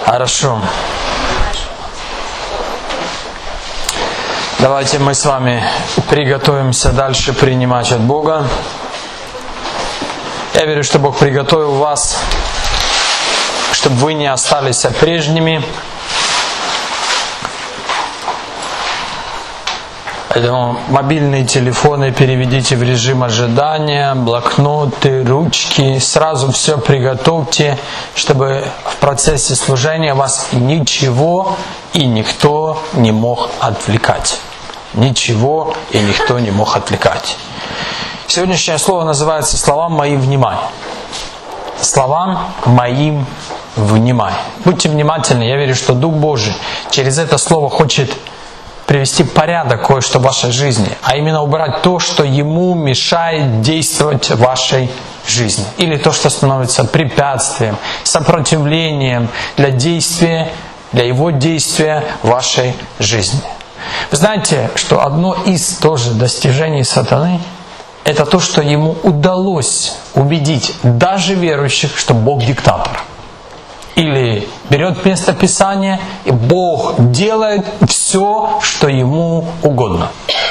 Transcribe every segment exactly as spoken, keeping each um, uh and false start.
Хорошо. Давайте мы с вами приготовимся дальше принимать от Бога. Я верю, что Бог приготовил вас, чтобы вы не остались прежними. Поэтому мобильные телефоны переведите в режим ожидания, блокноты, ручки. Сразу все приготовьте, чтобы в процессе служения вас ничего и никто не мог отвлекать. Ничего и никто не мог отвлекать. Сегодняшнее слово называется «Словам моим внимай». Словам моим внимай. Будьте внимательны. Я верю, что Дух Божий через это слово хочет привести порядок кое-что в вашей жизни, а именно убрать то, что Ему мешает действовать в вашей жизни. Или то, что становится препятствием, сопротивлением для действия, для Его действия в вашей жизни. Вы знаете, что одно из тоже достижений сатаны – это то, что ему удалось убедить даже верующих, что Бог диктатор. Или берет место Писания, и Бог делает все, что Ему угодно.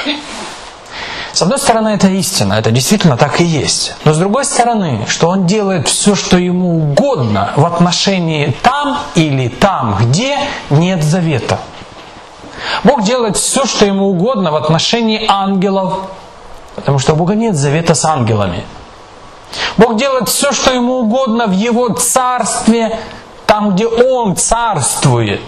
С одной стороны, это истина, это действительно так и есть. Но с другой стороны, что Он делает все, что Ему угодно в отношении там или там, где нет завета. Бог делает все, что Ему угодно в отношении ангелов, потому что у Бога нет завета с ангелами. Бог делает все, что Ему угодно в Его царстве, там, где Он царствует.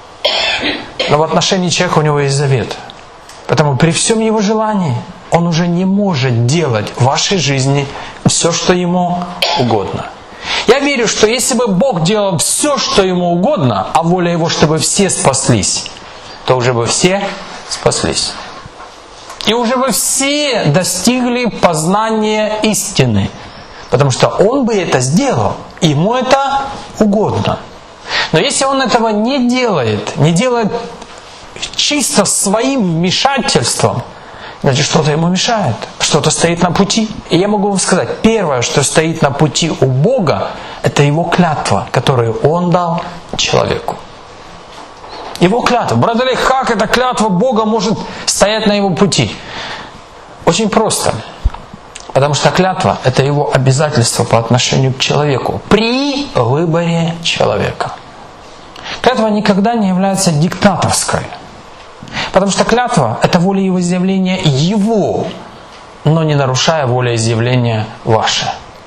Но в отношении человека у него есть завет. Поэтому при всем его желании он уже не может делать в вашей жизни все, что ему угодно. Я верю, что если бы Бог делал все, что ему угодно, а воля Его, чтобы все спаслись, то уже бы все спаслись. И уже бы все достигли познания истины. Потому что Он бы это сделал. Ему это угодно. Но если Он этого не делает, не делает чисто своим вмешательством, значит, что-то Ему мешает, что-то стоит на пути. И я могу вам сказать, первое, что стоит на пути у Бога, это Его клятва, которую Он дал человеку. Его клятва. Брат Олег, как эта клятва Бога может стоять на Его пути? Очень просто. Потому что клятва – это Его обязательство по отношению к человеку при выборе человека. Клятва никогда не является диктаторской. Потому что клятва – это волеизъявление Его, но не нарушая волеизъявление ваше.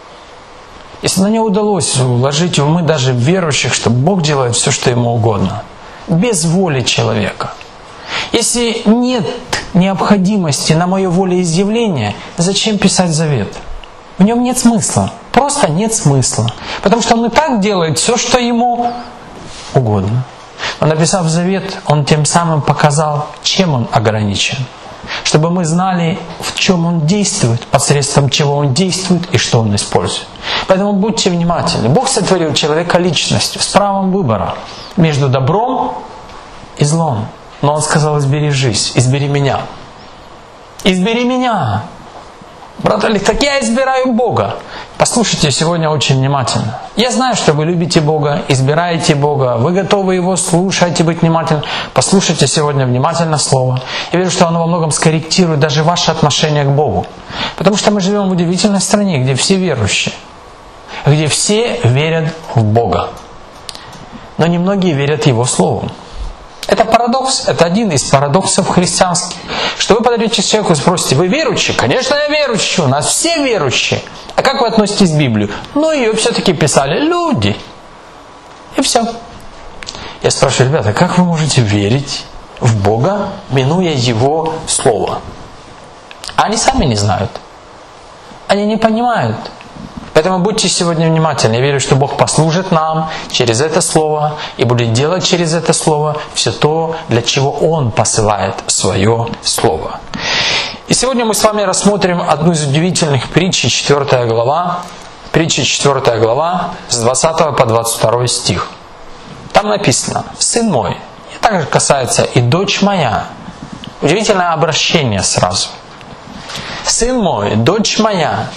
Если на нее удалось вложить в умы даже верующих, что Бог делает все, что Ему угодно, без воли человека. Если нет необходимости на мое волеизъявление, зачем писать завет? В нем нет смысла. Просто нет смысла. Потому что Он и так делает все, что Ему угодно. Но написав завет, Он тем самым показал, чем Он ограничен. Чтобы мы знали, в чем Он действует, посредством чего Он действует и что Он использует. Поэтому будьте внимательны. Бог сотворил человека личностью, с правом выбора между добром и злом. Но Он сказал: избери жизнь, избери меня. Избери меня. Брат Олег, так я избираю Бога. Послушайте сегодня очень внимательно. Я знаю, что вы любите Бога, избираете Бога, вы готовы Его слушать и быть внимательным. Послушайте сегодня внимательно Слово. Я верю, что оно во многом скорректирует даже ваше отношение к Богу. Потому что мы живем в удивительной стране, где все верующие, где все верят в Бога. Но немногие верят Его Слову. Это парадокс, это один из парадоксов христианских. Что вы подойдете к человеку и спросите: вы верующие? Конечно, я верующий, у нас все верующие. А как вы относитесь к Библии? Ну, ее все-таки писали люди. И все. Я спрашиваю: ребята, как вы можете верить в Бога, минуя Его Слово? А они сами не знают. Они не понимают. Поэтому будьте сегодня внимательны. Я верю, что Бог послужит нам через это Слово и будет делать через это Слово все то, для чего Он посылает Свое Слово. И сегодня мы с вами рассмотрим одну из удивительных притч, четвёртая глава. Притча четвёртая глава, с двадцатого по двадцать второй стих. Там написано: «Сын мой», и также касается и дочь моя. Удивительное обращение сразу. «Сын мой, дочь моя,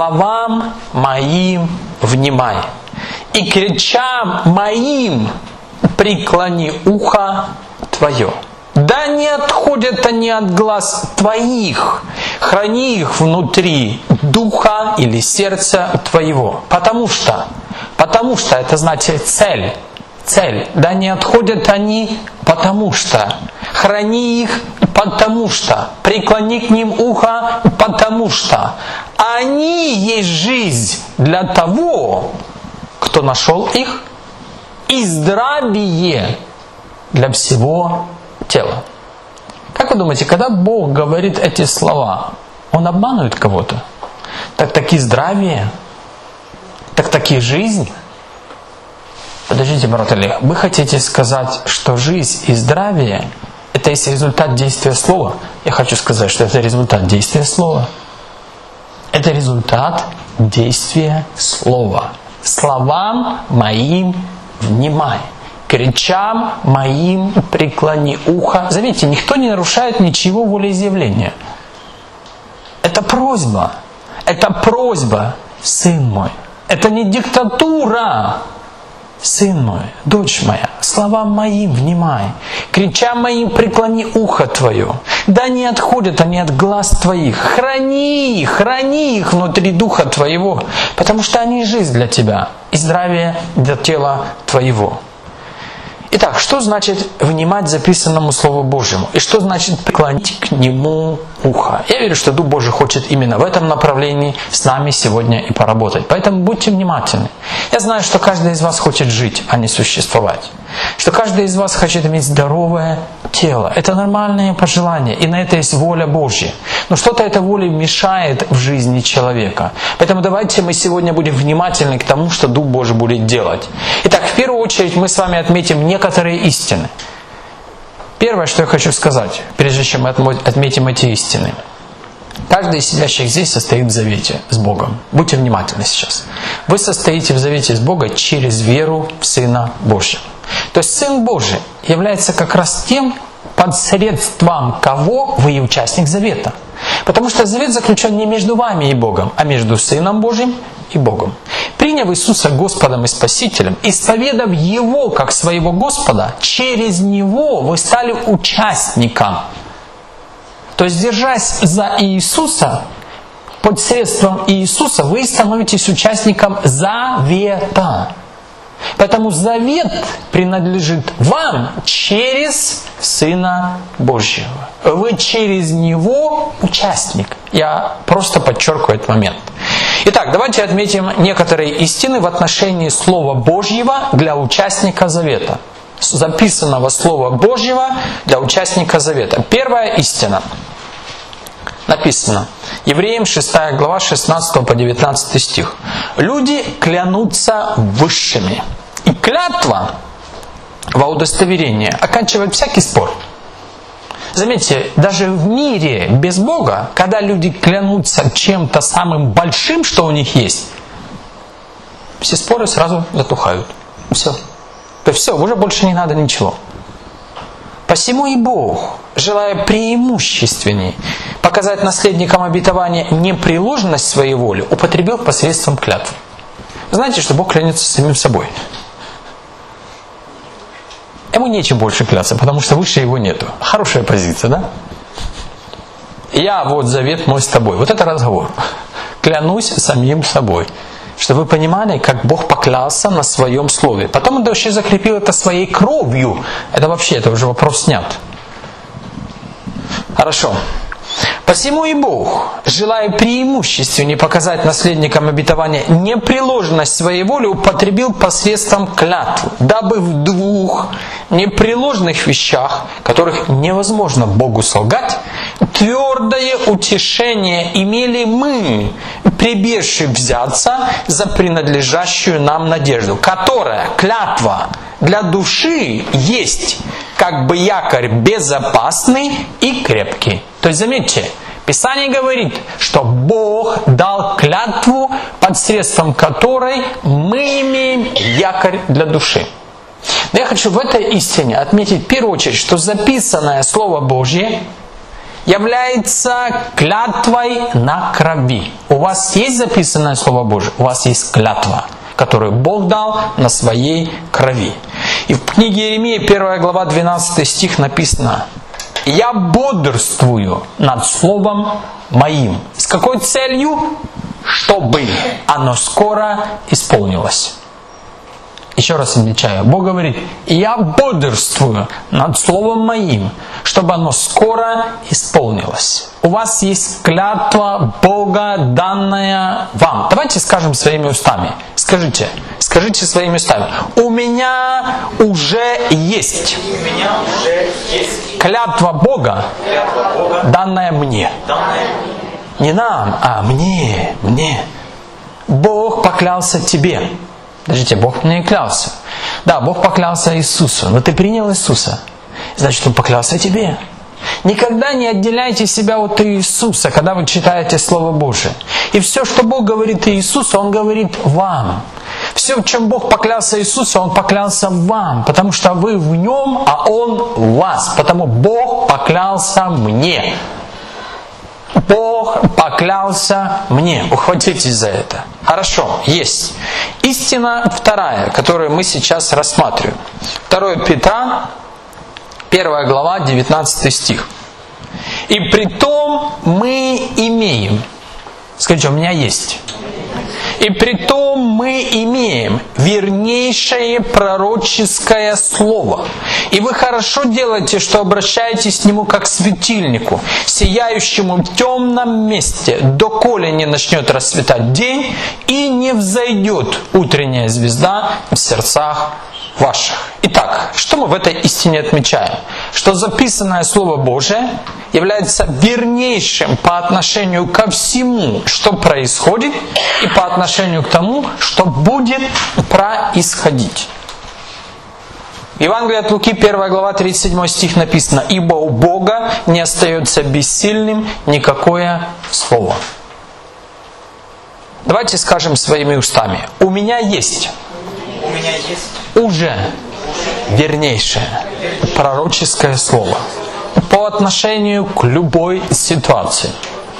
словам моим внимай, и к речам моим преклони ухо твое. Да не отходят они от глаз твоих, храни их внутри духа или сердца твоего. Потому что, потому что это значит цель, цель. Да не отходят они, потому что. Храни их, потому что. Преклони к ним ухо, потому что. Они есть жизнь для того, кто нашел их, и здравие для всего тела. Как вы думаете, когда Бог говорит эти слова, Он обманывает кого-то? Так таки здравие? Так таки жизнь? Подождите, брат Олег, вы хотите сказать, что жизнь и здравие — это есть результат действия слова? Я хочу сказать, что это результат действия слова. Это результат действия слова. Словам моим внимай. К речам моим преклони ухо. Заметьте, никто не нарушает ничего волеизъявления. Это просьба. Это просьба, сын мой. Это не диктатура. Сын мой, дочь моя, словам моим внимай. К речам моим преклони ухо твое. Да не отходят они от глаз твоих. Храни их, храни их внутри духа твоего, потому что они жизнь для тебя и здравие для тела твоего. Итак, что значит внимать записанному Слову Божьему? И что значит преклонить к Нему ухо? Я верю, что Дух Божий хочет именно в этом направлении с нами сегодня и поработать. Поэтому будьте внимательны. Я знаю, что каждый из вас хочет жить, а не существовать. Что каждый из вас хочет иметь здоровое тело. Это нормальное пожелание, и на это есть воля Божья. Но что-то этой воле мешает в жизни человека. Поэтому давайте мы сегодня будем внимательны к тому, что Дух Божий будет делать. Итак, в первую очередь мы с вами отметим некоторые истины. Первое, что я хочу сказать, прежде чем мы отметим эти истины. Каждый из сидящих здесь состоит в завете с Богом. Будьте внимательны сейчас. Вы состоите в завете с Богом через веру в Сына Божьего. То есть Сын Божий является как раз тем посредством кого вы и участник завета. Потому что завет заключен не между вами и Богом, а между Сыном Божьим и Богом. Приняв Иисуса Господом и Спасителем, исповедав Его как своего Господа, через Него вы стали участником. То есть, держась за Иисуса, под средством Иисуса, вы становитесь участником завета. Поэтому завет принадлежит вам через Сына Божьего. Вы через Него участник. Я просто подчеркиваю этот момент. Итак, давайте отметим некоторые истины в отношении Слова Божьего для участника завета. Записанного Слова Божьего для участника завета. Первая истина. Написано. Евреям шестая глава, шестнадцатый по девятнадцатый стих. Люди клянутся высшими. И клятва во удостоверение оканчивает всякий спор. Заметьте, даже в мире без Бога, когда люди клянутся чем-то самым большим, что у них есть, все споры сразу затухают. Все. То есть все, уже больше не надо ничего. Посему и Бог, желая преимущественней показать наследникам обетования непреложность своей воли, употребил посредством клятвы. Знаете, что Бог клянется самим собой. Ему нечем больше кляться, потому что выше его нету. Хорошая позиция, да? Я вот завет мой с тобой. Вот это разговор. Клянусь самим собой. Чтобы вы понимали, как Бог поклялся на своем слове. Потом Он еще закрепил это своей кровью. Это вообще, это уже вопрос снят. Хорошо. Посему и Бог, желая преимущественно показать наследникам обетования непреложность своей воли, употребил посредством клятвы, дабы в двух непреложных вещах, которых невозможно Богу солгать, твердое утешение имели мы, прибежавшие взяться за принадлежащую нам надежду, которая, клятва, для души есть как бы якорь безопасный и крепкий. То есть, заметьте, Писание говорит, что Бог дал клятву, под средством которой мы имеем якорь для души. Но я хочу в этой истине отметить в первую очередь, что записанное Слово Божье является клятвой на крови. У вас есть записанное Слово Божье, у вас есть клятва, которую Бог дал на своей крови. И в книге Иеремии, первая глава, двенадцатый стих написано: «Я бодрствую над словом моим». С какой целью? Чтобы оно скоро исполнилось. Еще раз отмечаю, Бог говорит: «Я бодрствую над словом моим, чтобы оно скоро исполнилось». У вас есть клятва Бога, данная вам. Давайте скажем своими устами. Скажите, скажите своими устами: у меня уже есть, У меня уже есть клятва Бога, клятва Бога, данная мне. данная Не нам, а мне, мне. Бог поклялся тебе. Подождите, Бог мне клялся. Да, Бог поклялся Иисусу, но ты принял Иисуса. Значит, Он поклялся тебе. Никогда не отделяйте себя от Иисуса, когда вы читаете Слово Божие. И все, что Бог говорит Иисусу, Он говорит вам. Все, в чем Бог поклялся Иисусу, Он поклялся вам, потому что вы в Нем, а Он в вас. Потому Бог поклялся мне. Бог поклялся мне. Ухватитесь за это. Хорошо, есть. Истина вторая, которую мы сейчас рассматриваем. второе Петра, первая глава, девятнадцатый стих. «И притом мы имеем». Скажите, у меня есть. «И притом мы имеем вернейшее пророческое слово. И вы хорошо делаете, что обращаетесь к нему как к светильнику, сияющему в темном месте, доколе не начнет расцветать день и не взойдет утренняя звезда в сердцах ваших». Итак, что мы в этой истине отмечаем? Что записанное Слово Божие является вернейшим по отношению ко всему, что происходит, и по отношению к тому, что будет происходить. В Евангелии от Луки, первая глава, тридцать седьмой стих написано: «Ибо у Бога не остается бессильным никакое слово». Давайте скажем своими устами: у меня есть, у меня есть уже вернейшее пророческое слово по отношению к любой ситуации.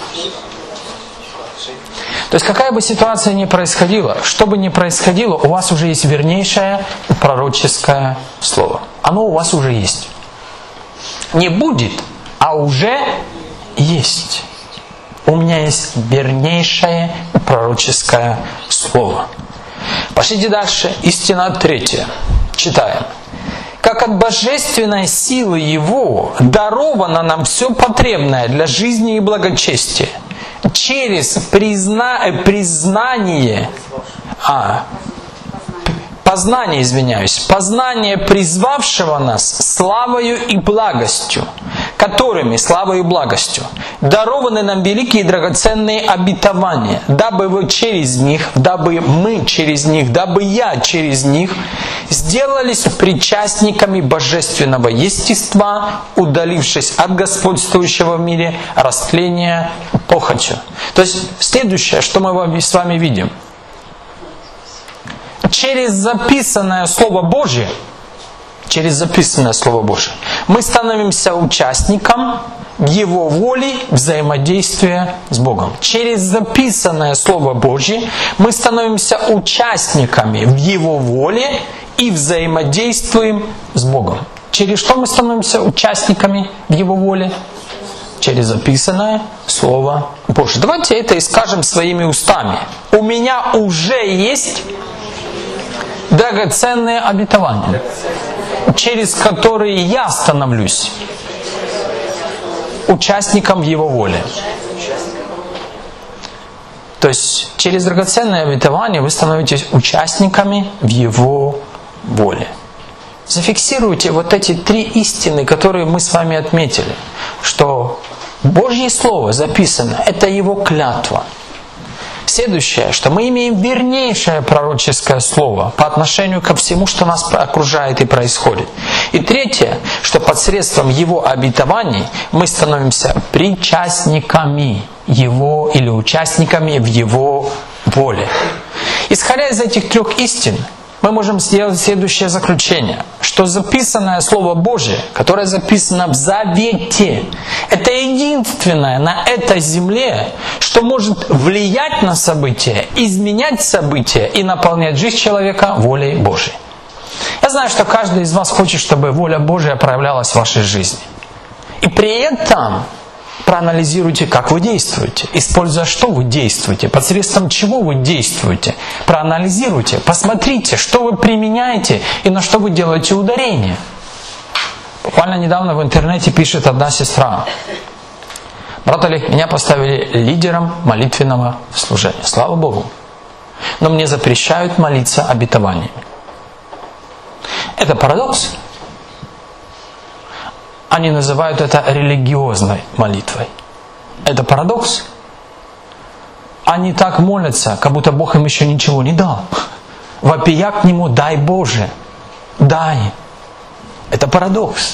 То есть какая бы ситуация ни происходила, что бы ни происходило, у вас уже есть вернейшее пророческое слово. Оно у вас уже есть. Не будет, а уже есть. У меня есть вернейшее пророческое слово. Пошлите дальше. Истина третья. Читаем. «Как от божественной силы Его даровано нам все потребное для жизни и благочестия, через призна... признание, а, познание, извиняюсь, познание призвавшего нас славою и благостью, которыми, славой и благостью, дарованы нам великие и драгоценные обетования, дабы вы через них, дабы мы через них, дабы я через них сделались причастниками божественного естества, удалившись от господствующего в мире растления похотью». То есть следующее, что мы с вами видим. Через записанное Слово Божие, через записанное Слово Божие, мы становимся участником в Его воле взаимодействия с Богом. Через записанное Слово Божие мы становимся участниками в Его воле и взаимодействуем с Богом. Через что мы становимся участниками в Его воле? Через записанное Слово Божие. Давайте это и скажем своими устами. У меня уже есть драгоценные обетования, через которые я становлюсь участником в Его воле. То есть через драгоценные обетования вы становитесь участниками в Его воле. Зафиксируйте вот эти три истины, которые мы с вами отметили, что Божье Слово записано, это Его клятва. Следующее, что мы имеем вернейшее пророческое слово по отношению ко всему, что нас окружает и происходит. И третье, что посредством Его обетований мы становимся причастниками Его или участниками в Его воле. Исходя из этих трех истин, мы можем сделать следующее заключение, что записанное Слово Божие, которое записано в Завете, это единственное на этой земле, что может влиять на события, изменять события и наполнять жизнь человека волей Божией. Я Я знаю, что каждый из вас хочет, чтобы воля Божья проявлялась в вашей жизни. И при этом проанализируйте, как вы действуете, используя что вы действуете, посредством чего вы действуете. Проанализируйте, посмотрите, что вы применяете и на что вы делаете ударение. Буквально недавно в интернете пишет одна сестра: брат Олег, меня поставили лидером молитвенного служения. Слава Богу. Но мне запрещают молиться обетованиями. Это парадокс. Они называют это религиозной молитвой. Это парадокс. Они так молятся, как будто Бог им еще ничего не дал. Вопия к Нему: дай Боже, дай. Это парадокс.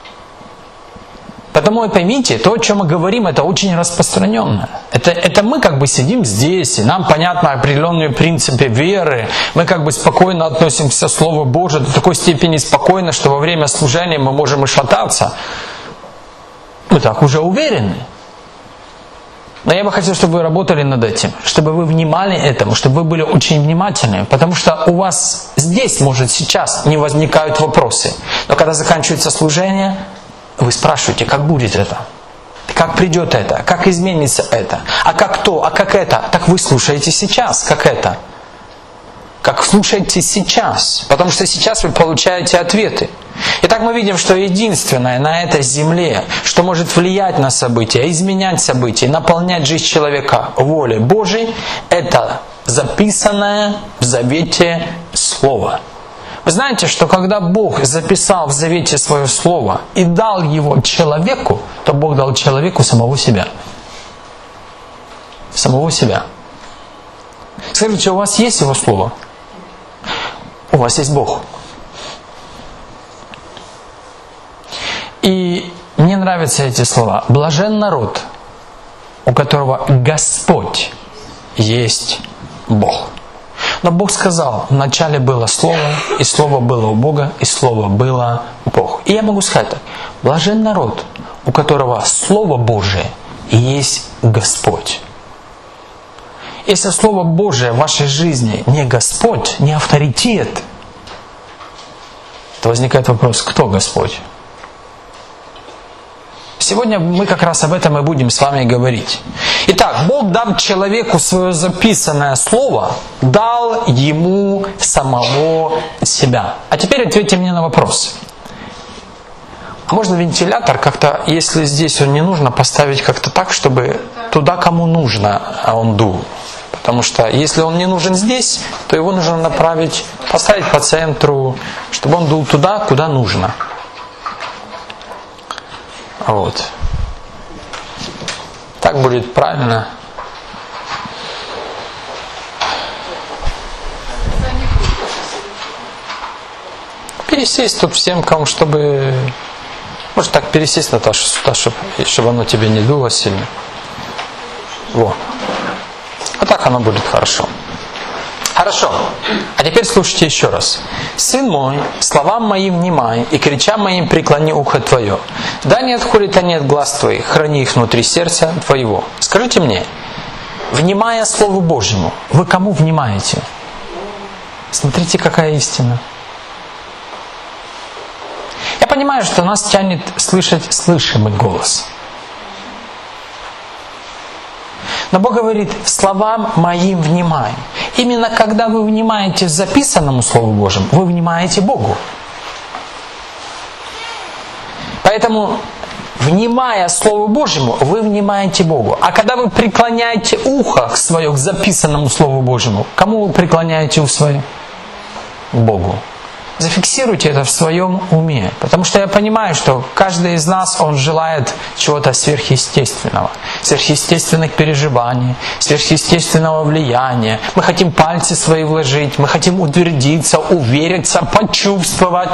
Потому поймите, то, о чем мы говорим, это очень распространенно. Это, это мы как бы сидим здесь, и нам понятны определенные принципы веры. Мы как бы спокойно относимся к Слову Божию, до такой степени спокойно, что во время служения мы можем и шататься. Мы так уже уверены. Но я бы хотел, чтобы вы работали над этим, чтобы вы внимали этому, чтобы вы были очень внимательны, потому что у вас здесь, может, сейчас не возникают вопросы. Но когда заканчивается служение, вы спрашиваете, как будет это? Как придет это? Как изменится это? А как то? А как это? Так вы слушаете сейчас, как это? Как слушаете сейчас? Потому что сейчас вы получаете ответы. Итак, мы видим, что единственное на этой земле, что может влиять на события, изменять события, наполнять жизнь человека волей Божией, это записанное в завете Слово. Вы знаете, что когда Бог записал в завете свое слово и дал его человеку, то Бог дал человеку самого себя. Самого себя. Скажите, у вас есть его слово? У вас есть Бог. И мне нравятся эти слова. Блажен народ, у которого Господь есть Бог. Но Бог сказал, вначале было Слово, и Слово было у Бога, и Слово было Бог. И я могу сказать так: блажен народ, у которого Слово Божие есть Господь. Если Слово Божие в вашей жизни не Господь, не авторитет, то возникает вопрос, кто Господь? Сегодня мы как раз об этом и будем с вами говорить. Итак, Бог, дав человеку свое записанное слово, дал ему самого себя. А теперь ответьте мне на вопрос. А можно вентилятор как-то, если здесь он не нужно, поставить как-то так, чтобы туда, кому нужно, он дул? Потому что если он не нужен здесь, то его нужно направить, поставить по центру, чтобы он дул туда, куда нужно. Вот. Так будет правильно. Пересесть тут всем, кому, чтобы... Может так пересесть, Наташа, сюда, чтобы, чтобы оно тебе не дуло сильно. Во. А так оно будет хорошо. Хорошо. А теперь слушайте еще раз. «Сын мой, словам моим внимай, и кричам моим преклони ухо твое. Да не отходят они от глаз твоих, храни их внутри сердца твоего». Скажите мне, внимая Слову Божьему, вы кому внимаете? Смотрите, какая истина. Я понимаю, что нас тянет слышать слышимый голос. Но Бог говорит, словам моим внимай. Именно когда вы внимаете записанному Слову Божьему, вы внимаете Богу. Поэтому, внимая Слову Божьему, вы внимаете Богу. А когда вы преклоняете ухо свое к записанному Слову Божьему, кому вы преклоняете ухо свое? Богу. Зафиксируйте это в своем уме. Потому что я понимаю, что каждый из нас, он желает чего-то сверхъестественного. Сверхъестественных переживаний, сверхъестественного влияния. Мы хотим пальцы свои вложить, мы хотим утвердиться, увериться, почувствовать.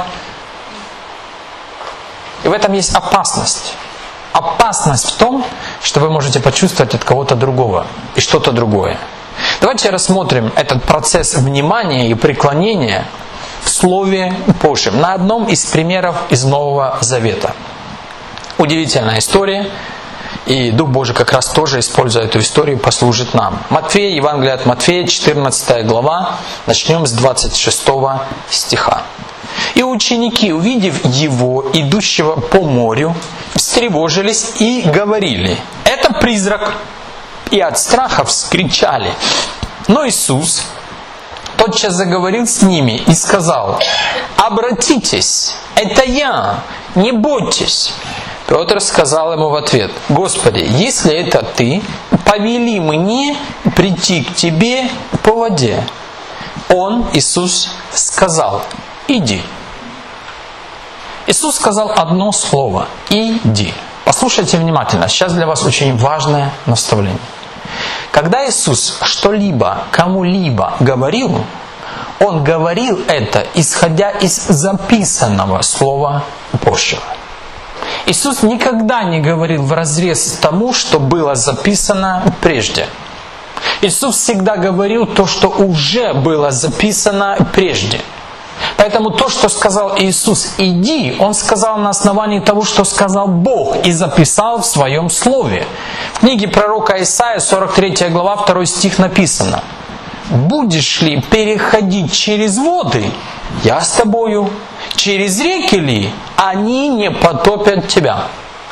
И в этом есть опасность. Опасность в том, что вы можете почувствовать от кого-то другого и что-то другое. Давайте рассмотрим этот процесс внимания и преклонения в Слове Божьем на одном из примеров из Нового Завета. Удивительная история, и Дух Божий как раз тоже, используя эту историю, послужит нам. Матфея, Евангелие от Матфея, четырнадцатая глава, начнем с двадцать шестого стиха. И ученики, увидев его, идущего по морю, встревожились и говорили: «Это призрак!» И от страха вскричали. Но Иисус тотчас заговорил с ними и сказал: «Обратитесь, это я, не бойтесь». Петр сказал ему в ответ: «Господи, если это Ты, повели мне прийти к Тебе по воде». Он, Иисус, сказал: «Иди». Иисус сказал одно слово: «Иди». Послушайте внимательно, сейчас для вас очень важное наставление. Когда Иисус что-либо кому-либо говорил, Он говорил это, исходя из записанного Слова Божьего. Иисус никогда не говорил вразрез тому, что было записано прежде. Иисус всегда говорил то, что уже было записано прежде. Поэтому то, что сказал Иисус «иди», Он сказал на основании того, что сказал Бог и записал в Своем Слове. В книге пророка Исаия, сорок третья глава, второй стих написано: «Будешь ли переходить через воды? Я с тобою. Через реки ли? Они не потопят тебя».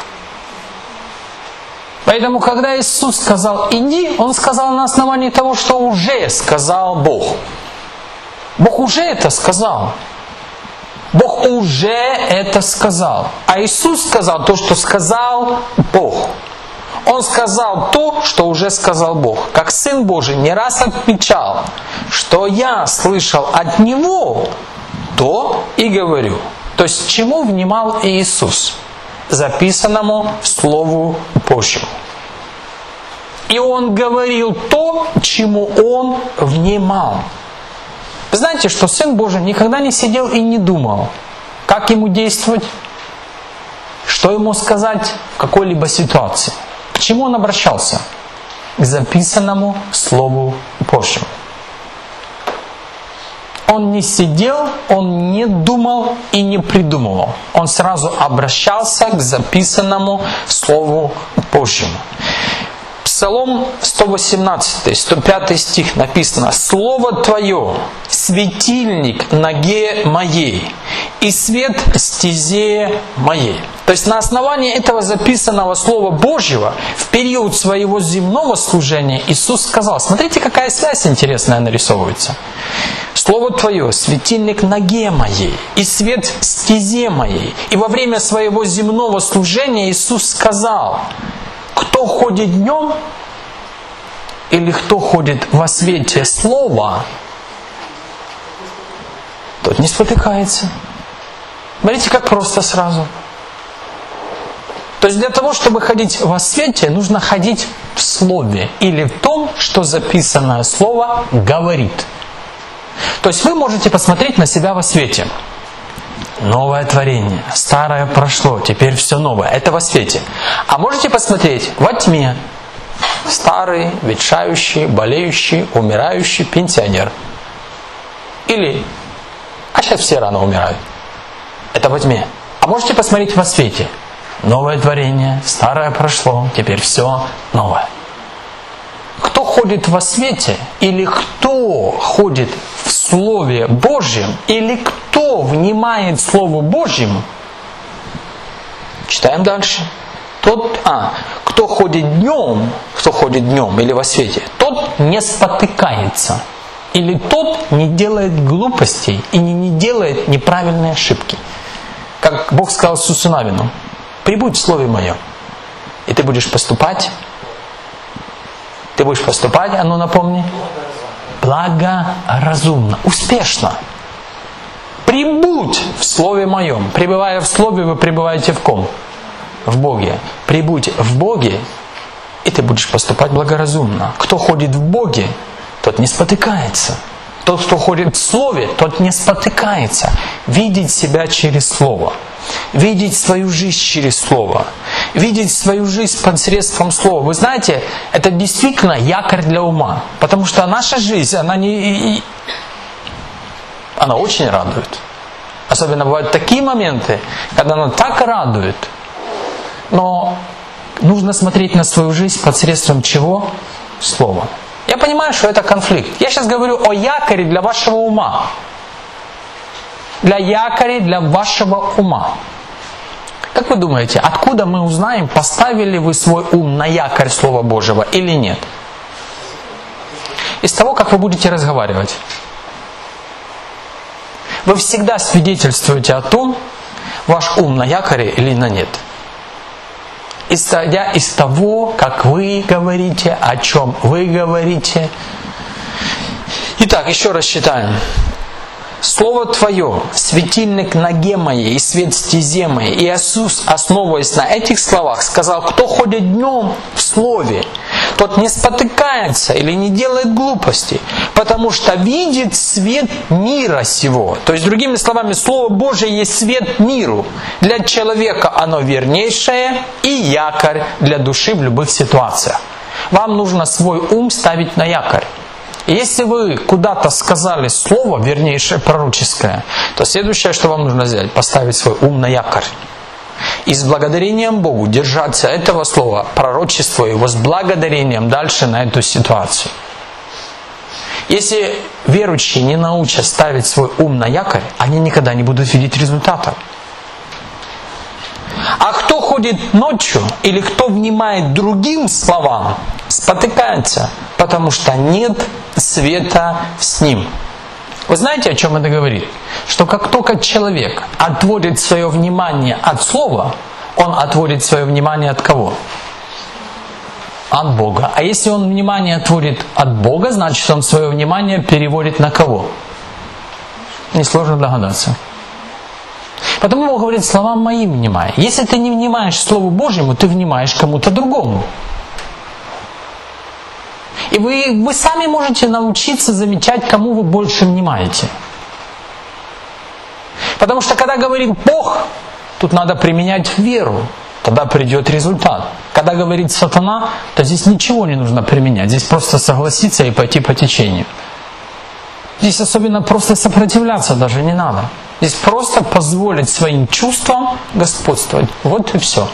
Поэтому, когда Иисус сказал «иди», Он сказал на основании того, что уже сказал Бог. Бог уже это сказал. Бог уже это сказал. А Иисус сказал то, что сказал Бог. Он сказал то, что уже сказал Бог. Как Сын Божий не раз отмечал, что я слышал от Него, то и говорю. То есть, чему внимал Иисус? Записанному Слову Божьему. И Он говорил то, чему Он внимал. Вы знаете, что Сын Божий никогда не сидел и не думал, как Ему действовать, что Ему сказать в какой-либо ситуации. К чему Он обращался? К записанному Слову Божьему. Он не сидел, Он не думал и не придумывал. Он сразу обращался к записанному Слову Божьему. Псалом сто восемнадцатый, сто пятый стих написано: «Слово Твое — светильник ноге моей и свет стезе моей». То есть на основании этого записанного Слова Божьего в период своего земного служения Иисус сказал, смотрите, какая связь интересная нарисовывается. «Слово Твое — светильник ноге моей и свет стезе моей». И во время своего земного служения Иисус сказал: кто ходит днем или кто ходит во свете Слова, тот не спотыкается. Смотрите, как просто сразу. То есть для того, чтобы ходить во свете, нужно ходить в Слове или в том, что записанное Слово говорит. То есть вы можете посмотреть на себя во свете. Новое творение, старое прошло, теперь все новое. Это во свете. А можете посмотреть во тьме. Старый, ветшающий, болеющий, умирающий пенсионер. Или, а сейчас все рано умирают. Это во тьме. А можете посмотреть во свете. Новое творение, старое прошло, теперь все новое. Кто ходит во свете, или кто ходит в Слове Божьем, или кто внимает Слову Божьему, читаем дальше. Тот, а, кто ходит днем, кто ходит днем или во свете, тот не спотыкается. Или тот не делает глупостей и не, не делает неправильные ошибки. Как Бог сказал Иисусу Навину: «Прибудь в Слове Моем, и ты будешь поступать». Ты будешь поступать, а ну напомни, благоразумно, успешно. Прибудь в Слове Моем. Пребывая в Слове, вы пребываете в ком? В Боге. Прибудь в Боге, и ты будешь поступать благоразумно. Кто ходит в Боге, тот не спотыкается. Тот, кто ходит в Слове, тот не спотыкается. Видеть себя через Слово. Видеть свою жизнь через Слово. Видеть свою жизнь посредством Слова. Вы знаете, это действительно якорь для ума. Потому что наша жизнь, она не... она очень радует. Особенно бывают такие моменты, когда она так радует. Но нужно смотреть на свою жизнь посредством чего? Слова. Я понимаю, что это конфликт. Я сейчас говорю о якоре для вашего ума. для якоря, для вашего ума. Как вы думаете, откуда мы узнаем, поставили вы свой ум на якорь Слова Божьего или нет? Из того, как вы будете разговаривать. Вы всегда свидетельствуете о том, ваш ум на якоре или на нет. Исходя из того, как вы говорите, о чем вы говорите. Итак, еще раз читаем. Слово Твое, светильник ноге моей и свет стезе моей. И Иисус, основываясь на этих словах, сказал: кто ходит днем в Слове, тот не спотыкается или не делает глупостей, потому что видит свет мира сего. То есть, другими словами, Слово Божие есть свет миру. Для человека оно вернейшее и якорь для души в любых ситуациях. Вам нужно свой ум ставить на якорь. И если вы куда-то сказали слово, вернейшее пророческое, то следующее, что вам нужно сделать, поставить свой ум на якорь. И с благодарением Богу держаться этого слова, пророчества его, с благодарением дальше на эту ситуацию. Если верующие не научат ставить свой ум на якорь, они никогда не будут видеть результата. А кто ходит ночью или кто внимает другим словам, спотыкается, потому что нет света с ним. Вы знаете, о чем это говорит? Что как только человек отводит свое внимание от слова, он отводит свое внимание от кого? От Бога. А если он внимание отводит от Бога, значит он свое внимание переводит на кого? Несложно догадаться. Потому Бог говорит: словам моим внимай. Если ты не внимаешь Слову Божьему, ты внимаешь кому-то другому. И вы, вы сами можете научиться замечать, кому вы больше внимаете. Потому что когда говорит Бог, тут надо применять веру. Тогда придет результат. Когда говорит сатана, то здесь ничего не нужно применять. Здесь просто согласиться и пойти по течению. Здесь особенно просто сопротивляться даже не надо. Здесь просто позволить своим чувствам господствовать. Вот и все.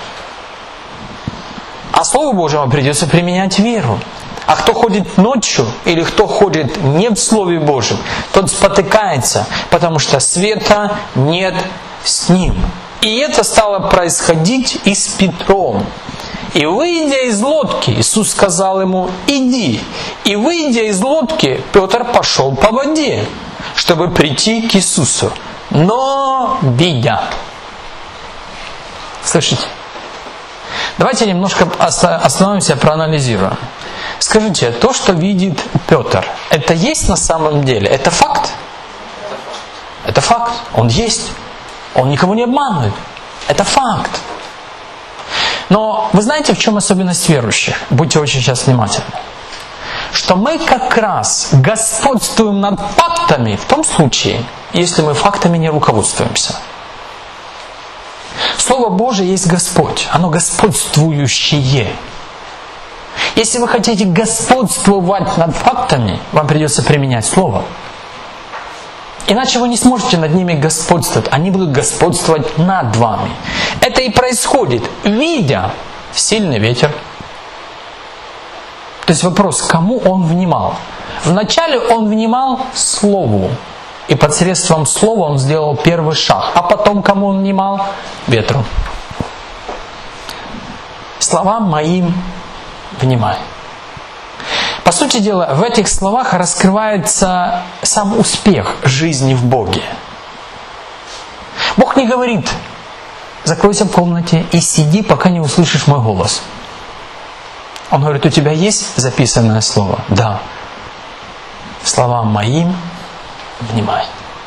А Слову Божьему придется применять веру. А кто ходит ночью или кто ходит не в Слове Божьем, тот спотыкается, потому что света нет с ним. И это стало происходить и с Петром. И выйдя из лодки, Иисус сказал ему: иди. И выйдя из лодки, Петр пошел по воде, чтобы прийти к Иисусу. Но видя. Слышите? Давайте немножко остановимся, проанализируем. Скажите, то, что видит Петр, это есть на самом деле? Это факт? Это факт. Он есть. Он никого не обманывает. Это факт. Но вы знаете, в чем особенность верующих? Будьте очень сейчас внимательны. Что мы как раз господствуем над фактами в том случае, если мы фактами не руководствуемся. Слово Божие есть Господь. Оно господствующее. Если вы хотите господствовать над фактами, вам придется применять Слово. Иначе вы не сможете над ними господствовать. Они будут господствовать над вами. Это и происходит, видя сильный ветер. То есть вопрос, кому он внимал? Вначале он внимал Слову. И посредством Слова он сделал первый шаг. А потом кому он внимал? Ветру. Словам моим внимай. По сути дела, в этих словах раскрывается сам успех жизни в Боге. Бог не говорит: закройся в комнате и сиди, пока не услышишь мой голос. Он говорит: у тебя есть записанное слово? Да. Словам моим внимай.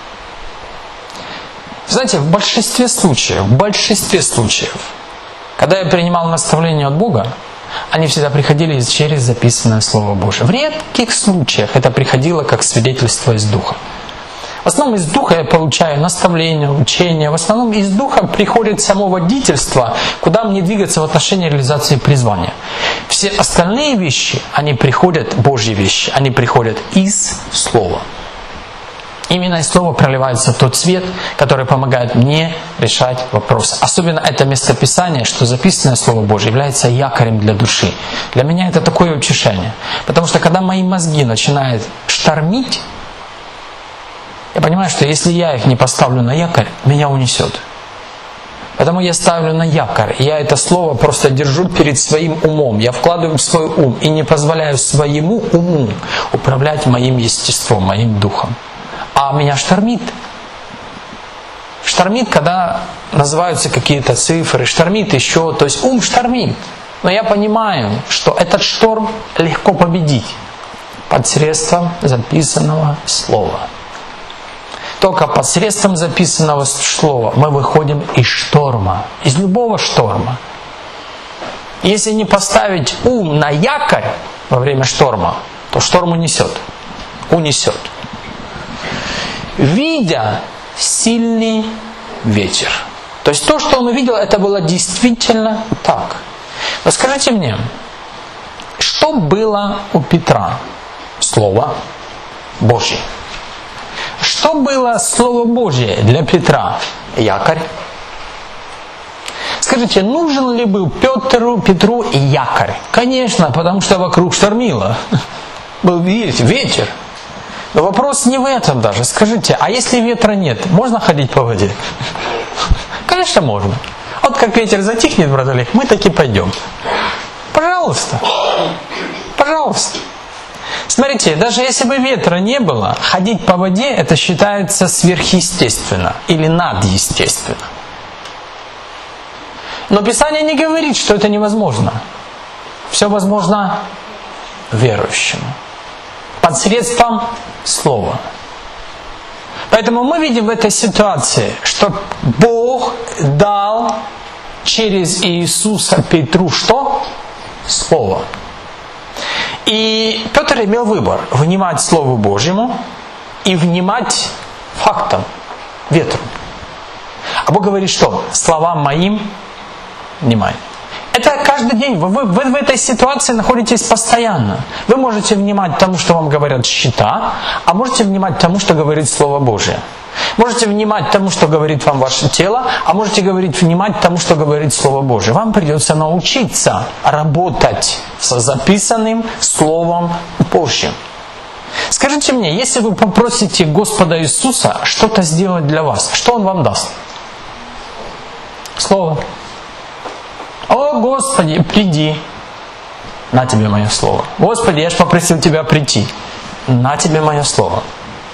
Знаете, в большинстве случаев, в большинстве случаев, когда я принимал наставление от Бога, они всегда приходили через записанное Слово Божие. В редких случаях это приходило как свидетельство из Духа. В основном из Духа я получаю наставления, учения. В основном из Духа приходит само водительство, куда мне двигаться в отношении реализации призвания. Все остальные вещи, они приходят, Божьи вещи, они приходят из Слова. Именно из Слова проливается тот свет, который помогает мне решать вопросы. Особенно это местописание, что записанное Слово Божие является якорем для души. Для меня это такое утешение. Потому что когда мои мозги начинают штормить, Я понимаю, что если я их не поставлю на якорь, меня унесет. Поэтому я ставлю на якорь. Я это слово просто держу перед своим умом. Я вкладываю в свой ум и не позволяю своему уму управлять моим естеством, моим духом. А меня штормит. Штормит, когда называются какие-то цифры, штормит еще, то есть ум штормит. Но я понимаю, что этот шторм легко победить посредством записанного слова. Только посредством записанного слова мы выходим из шторма, из любого шторма. Если не поставить ум на якорь во время шторма, то шторм унесет. Унесет. Видя сильный ветер. То есть то, что он увидел, это было действительно так. Но скажите мне, что было у Петра? Слово Божье. Что было Слово Божье для Петра? Якорь. Скажите, нужен ли был Петру, Петру якорь? Конечно, потому что вокруг штормило. Был ветер. Но вопрос не в этом даже. Скажите, а если ветра нет, можно ходить по воде? Конечно, можно. Вот как ветер затихнет, брат Олег, мы таки пойдем. Пожалуйста. Пожалуйста. Смотрите, даже если бы ветра не было, ходить по воде это считается сверхъестественно или надъестественно. Но Писание не говорит, что это невозможно. Все возможно верующему. Посредством Слова. Поэтому мы видим в этой ситуации, что Бог дал через Иисуса Петру что? Слово. И Петр имел выбор: внимать Слову Божьему и внимать фактам, ветру. А Бог говорит, что словам моим внимай. Это каждый день. Вы, вы, вы в этой ситуации находитесь постоянно. Вы можете внимать тому, что вам говорят счета, а можете внимать тому, что говорит Слово Божие. Можете внимать тому, что говорит вам ваше тело, а можете говорить, внимать тому, что говорит Слово Божие. Вам придется научиться работать со записанным Словом Божьим. Скажите мне, если вы попросите Господа Иисуса что-то сделать для вас, что Он вам даст? Слово. О, Господи, приди. На тебе мое слово. Господи, я же попросил Тебя прийти. На тебе мое слово.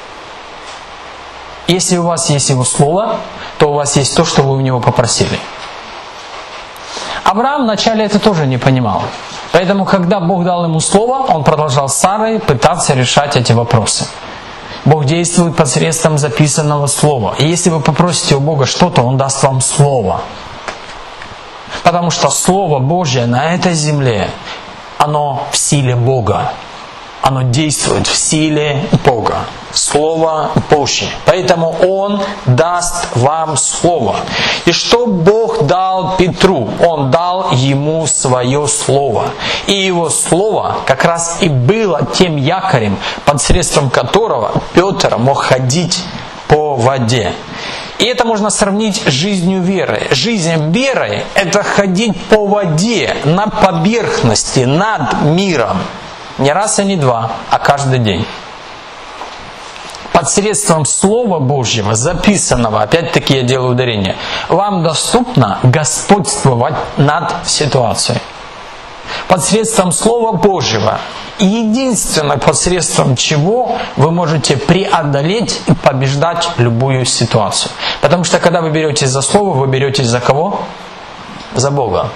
Если у вас есть Его слово, то у вас есть то, что вы у Него попросили. Авраам вначале это тоже не понимал. Поэтому, когда Бог дал ему слово, он продолжал с Сарой пытаться решать эти вопросы. Бог действует посредством записанного слова. И если вы попросите у Бога что-то, Он даст вам слово. Потому что Слово Божье на этой земле, оно в силе Бога. Оно действует в силе Бога. Слово Божье. Поэтому Он даст вам Слово. И что Бог дал Петру? Он дал ему свое Слово. И его Слово как раз и было тем якорем, посредством которого Петр мог ходить по воде. И это можно сравнить с жизнью веры. Жизнь веры – это ходить по воде, на поверхности, над миром. Не раз и не два, а каждый день. Посредством Слова Божьего, записанного, опять-таки я делаю ударение, вам доступно господствовать над ситуацией. Посредством Слова Божьего, единственное посредством чего вы можете преодолеть и побеждать любую ситуацию. Потому что когда вы беретесь за Слово, вы беретесь за кого? За Бога.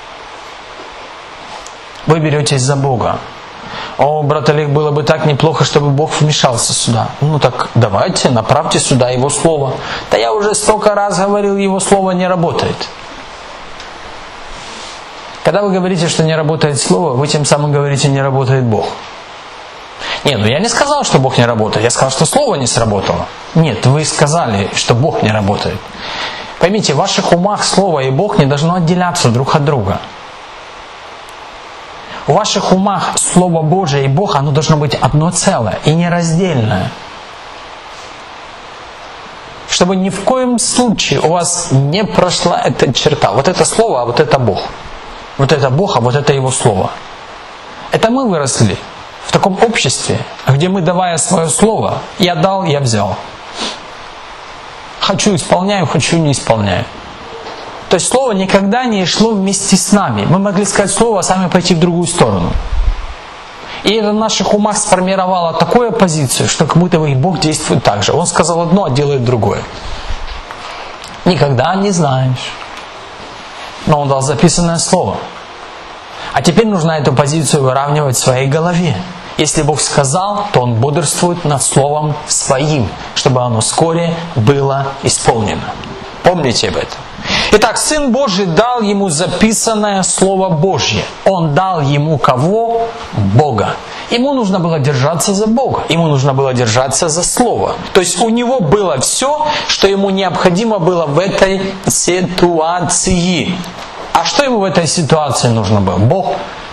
Вы беретесь за Бога. О, брат Олег, было бы так неплохо, чтобы Бог вмешался сюда. Ну так давайте, направьте сюда Его Слово. Да я уже столько раз говорил, Его Слово не работает. Когда вы говорите, что не работает Слово, вы тем самым говорите, не работает Бог. Не, ну я не сказал, что Бог не работает. Я сказал, что Слово не сработало. Нет, вы сказали, что Бог не работает. Поймите, в ваших умах Слово и Бог не должно отделяться друг от друга. В ваших умах Слово Божие и Бог, оно должно быть одно целое и нераздельное. Чтобы ни в коем случае у вас не прошла эта черта. Вот это Слово, а вот это Бог. Вот это Бог, а вот это Его Слово. Это мы выросли в таком обществе, где мы, давая свое Слово, я дал, я взял. хочу исполняю, хочу не исполняю. То есть Слово никогда не шло вместе с нами. Мы могли сказать Слово, а сами пойти в другую сторону. И это в наших умах сформировало такую позицию, что как будто бы Бог действует так же. Он сказал одно, а делает другое. Никогда не знаешь. Но Он дал записанное Слово. А теперь нужно эту позицию выравнивать в своей голове. Если Бог сказал, то Он бодрствует над Словом Своим, чтобы оно вскоре было исполнено. Помните об этом. Итак, Сын Божий дал ему записанное Слово Божье. Он дал ему кого? Бога. Ему нужно было держаться за Бога. Ему нужно было держаться за Слово. То есть у него было все, что ему необходимо было в этой ситуации. А что ему в этой ситуации нужно было? Бог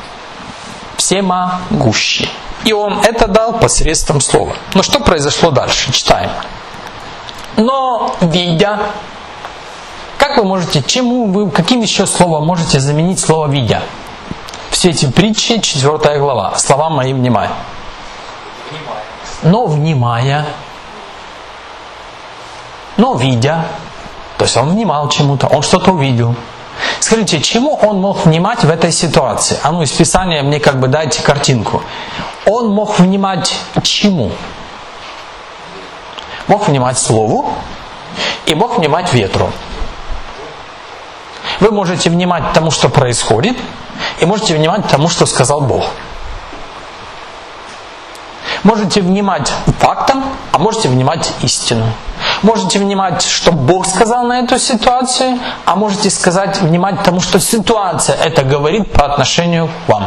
всемогущий. И он это дал посредством Слова. Но что произошло дальше? Читаем. Но видя... Как вы можете, чему вы, каким еще словом можете заменить слово «видя»? В свете притчи, четвёртая глава. Словам моим внимай. Но внимая, но видя, то есть он внимал чему-то, он что-то увидел. Скажите, чему он мог внимать в этой ситуации? А ну из Писания мне как бы дайте картинку. Он мог внимать чему? Мог внимать Слову и мог внимать ветру. Вы можете внимать тому, что происходит, и можете внимать тому, что сказал Бог. Можете внимать фактам, а можете внимать истину. Можете внимать, что Бог сказал на эту ситуацию, а можете сказать, внимать тому, что ситуация это говорит по отношению к вам.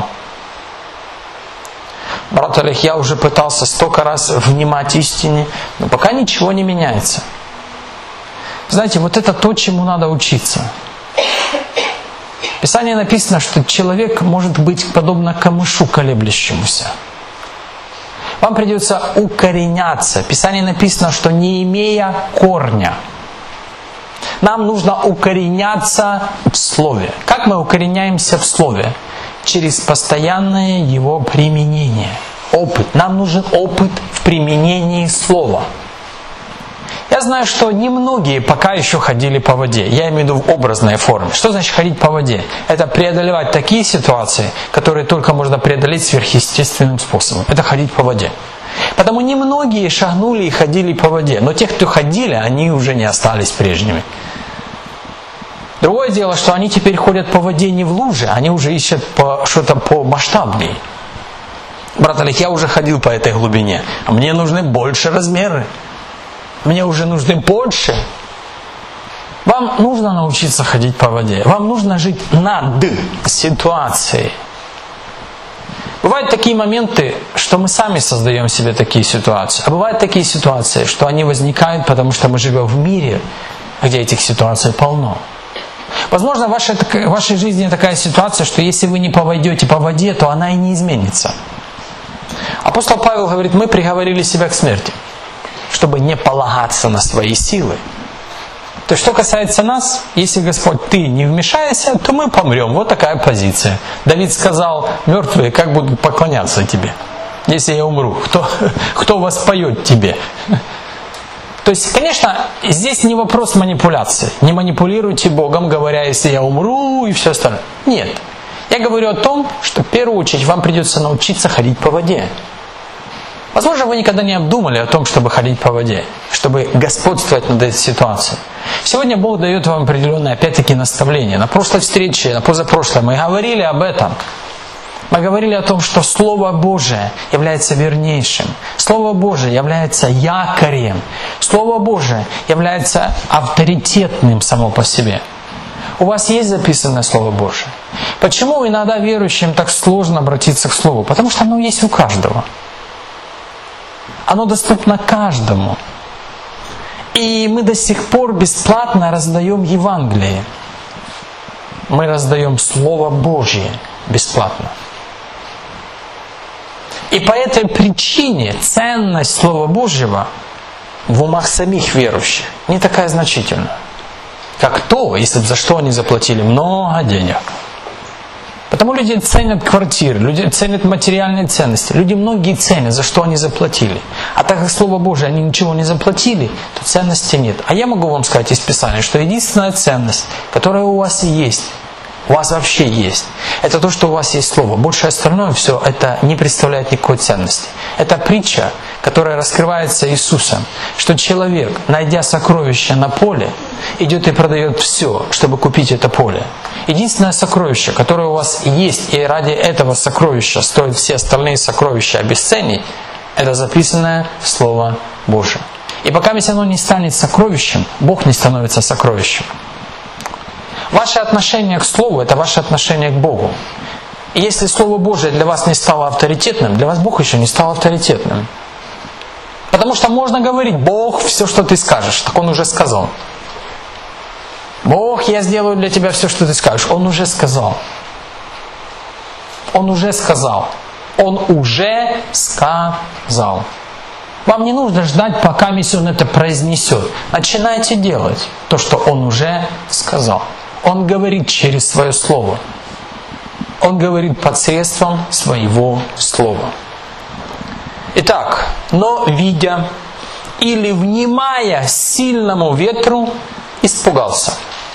Брат Олег, я уже пытался столько раз внимать истине, но пока ничего не меняется. Знаете, вот это то, чему надо учиться. В Писании написано, что человек может быть подобно камышу колеблющемуся. Вам придется укореняться. В Писании написано, что не имея корня. Нам нужно укореняться в Слове. Как мы укореняемся в Слове? Через постоянное его применение. Опыт. Нам нужен опыт в применении Слова. Я знаю, что немногие пока еще ходили по воде. Я имею в виду в образной форме. Что значит ходить по воде? Это преодолевать такие ситуации, которые только можно преодолеть сверхъестественным способом. Это ходить по воде. Потому немногие шагнули и ходили по воде. Но те, кто ходили, они уже не остались прежними. Другое дело, что они теперь ходят по воде не в луже, они уже ищут по, что-то по масштабнее. Брат Олег, я уже ходил по этой глубине, а мне нужны больше размеры. Мне уже нужны больше. Вам нужно научиться ходить по воде. Вам нужно жить над ситуацией. Бывают такие моменты, что мы сами создаем себе такие ситуации. А бывают такие ситуации, что они возникают, потому что мы живем в мире, где этих ситуаций полно. Возможно, в вашей, в вашей жизни такая ситуация, что если вы не повойдете по воде, то она и не изменится. Апостол Павел говорит, мы приговорили себя к смерти, чтобы не полагаться на свои силы. То есть, что касается нас, если Господь, ты не вмешаешься, то мы помрем. Вот такая позиция. Давид сказал, мертвые как будут поклоняться тебе, если я умру? Кто, кто воспоет тебе? То есть, конечно, здесь не вопрос манипуляции. Не манипулируйте Богом, говоря, если я умру и все остальное. Нет. Я говорю о том, что в первую очередь вам придется научиться ходить по воде. Возможно, вы никогда не обдумали о том, чтобы ходить по воде, чтобы господствовать над этой ситуацией. Сегодня Бог дает вам определенное, опять-таки, наставление. На прошлой встрече, на позапрошлой мы говорили об этом. Мы говорили о том, что Слово Божие является вернейшим. Слово Божие является якорем. Слово Божие является авторитетным само по себе. У вас есть записанное Слово Божие? Почему иногда верующим так сложно обратиться к Слову? Потому что оно есть у каждого. Оно доступно каждому. И мы до сих пор бесплатно раздаем Евангелие. Мы раздаем Слово Божье бесплатно. И по этой причине ценность Слова Божьего в умах самих верующих не такая значительная, как то, если бы за что они заплатили много денег. Потому люди ценят квартиры, люди ценят материальные ценности. Люди многие ценят, за что они заплатили. А так как Слово Божие они ничего не заплатили, то ценности нет. А я могу вам сказать из Писания, что единственная ценность, которая у вас и есть, у вас вообще есть, это то, что у вас есть Слово. Больше остальное все это не представляет никакой ценности. Это притча, которая раскрывается Иисусом, что человек, найдя сокровище на поле, идет и продает все, чтобы купить это поле. Единственное сокровище, которое у вас есть, и ради этого сокровища стоит все остальные сокровища обесценить, это записанное Слово Божие. И пока ведь оно не станет сокровищем, Бог не становится сокровищем. Ваше отношение к Слову – это ваше отношение к Богу. И если Слово Божие для вас не стало авторитетным, для вас Бог еще не стал авторитетным. Потому что можно говорить: Бог, все, что ты скажешь, так Он уже сказал. Бог, я сделаю для тебя все, что ты скажешь. Он уже сказал. Он уже сказал. Он уже сказал. Вам не нужно ждать, пока Он это произнесет. Начинайте делать то, что Он уже сказал. Он говорит через свое Слово. Он говорит посредством своего Слова. Итак, но видя или внимая сильному ветру, испугался.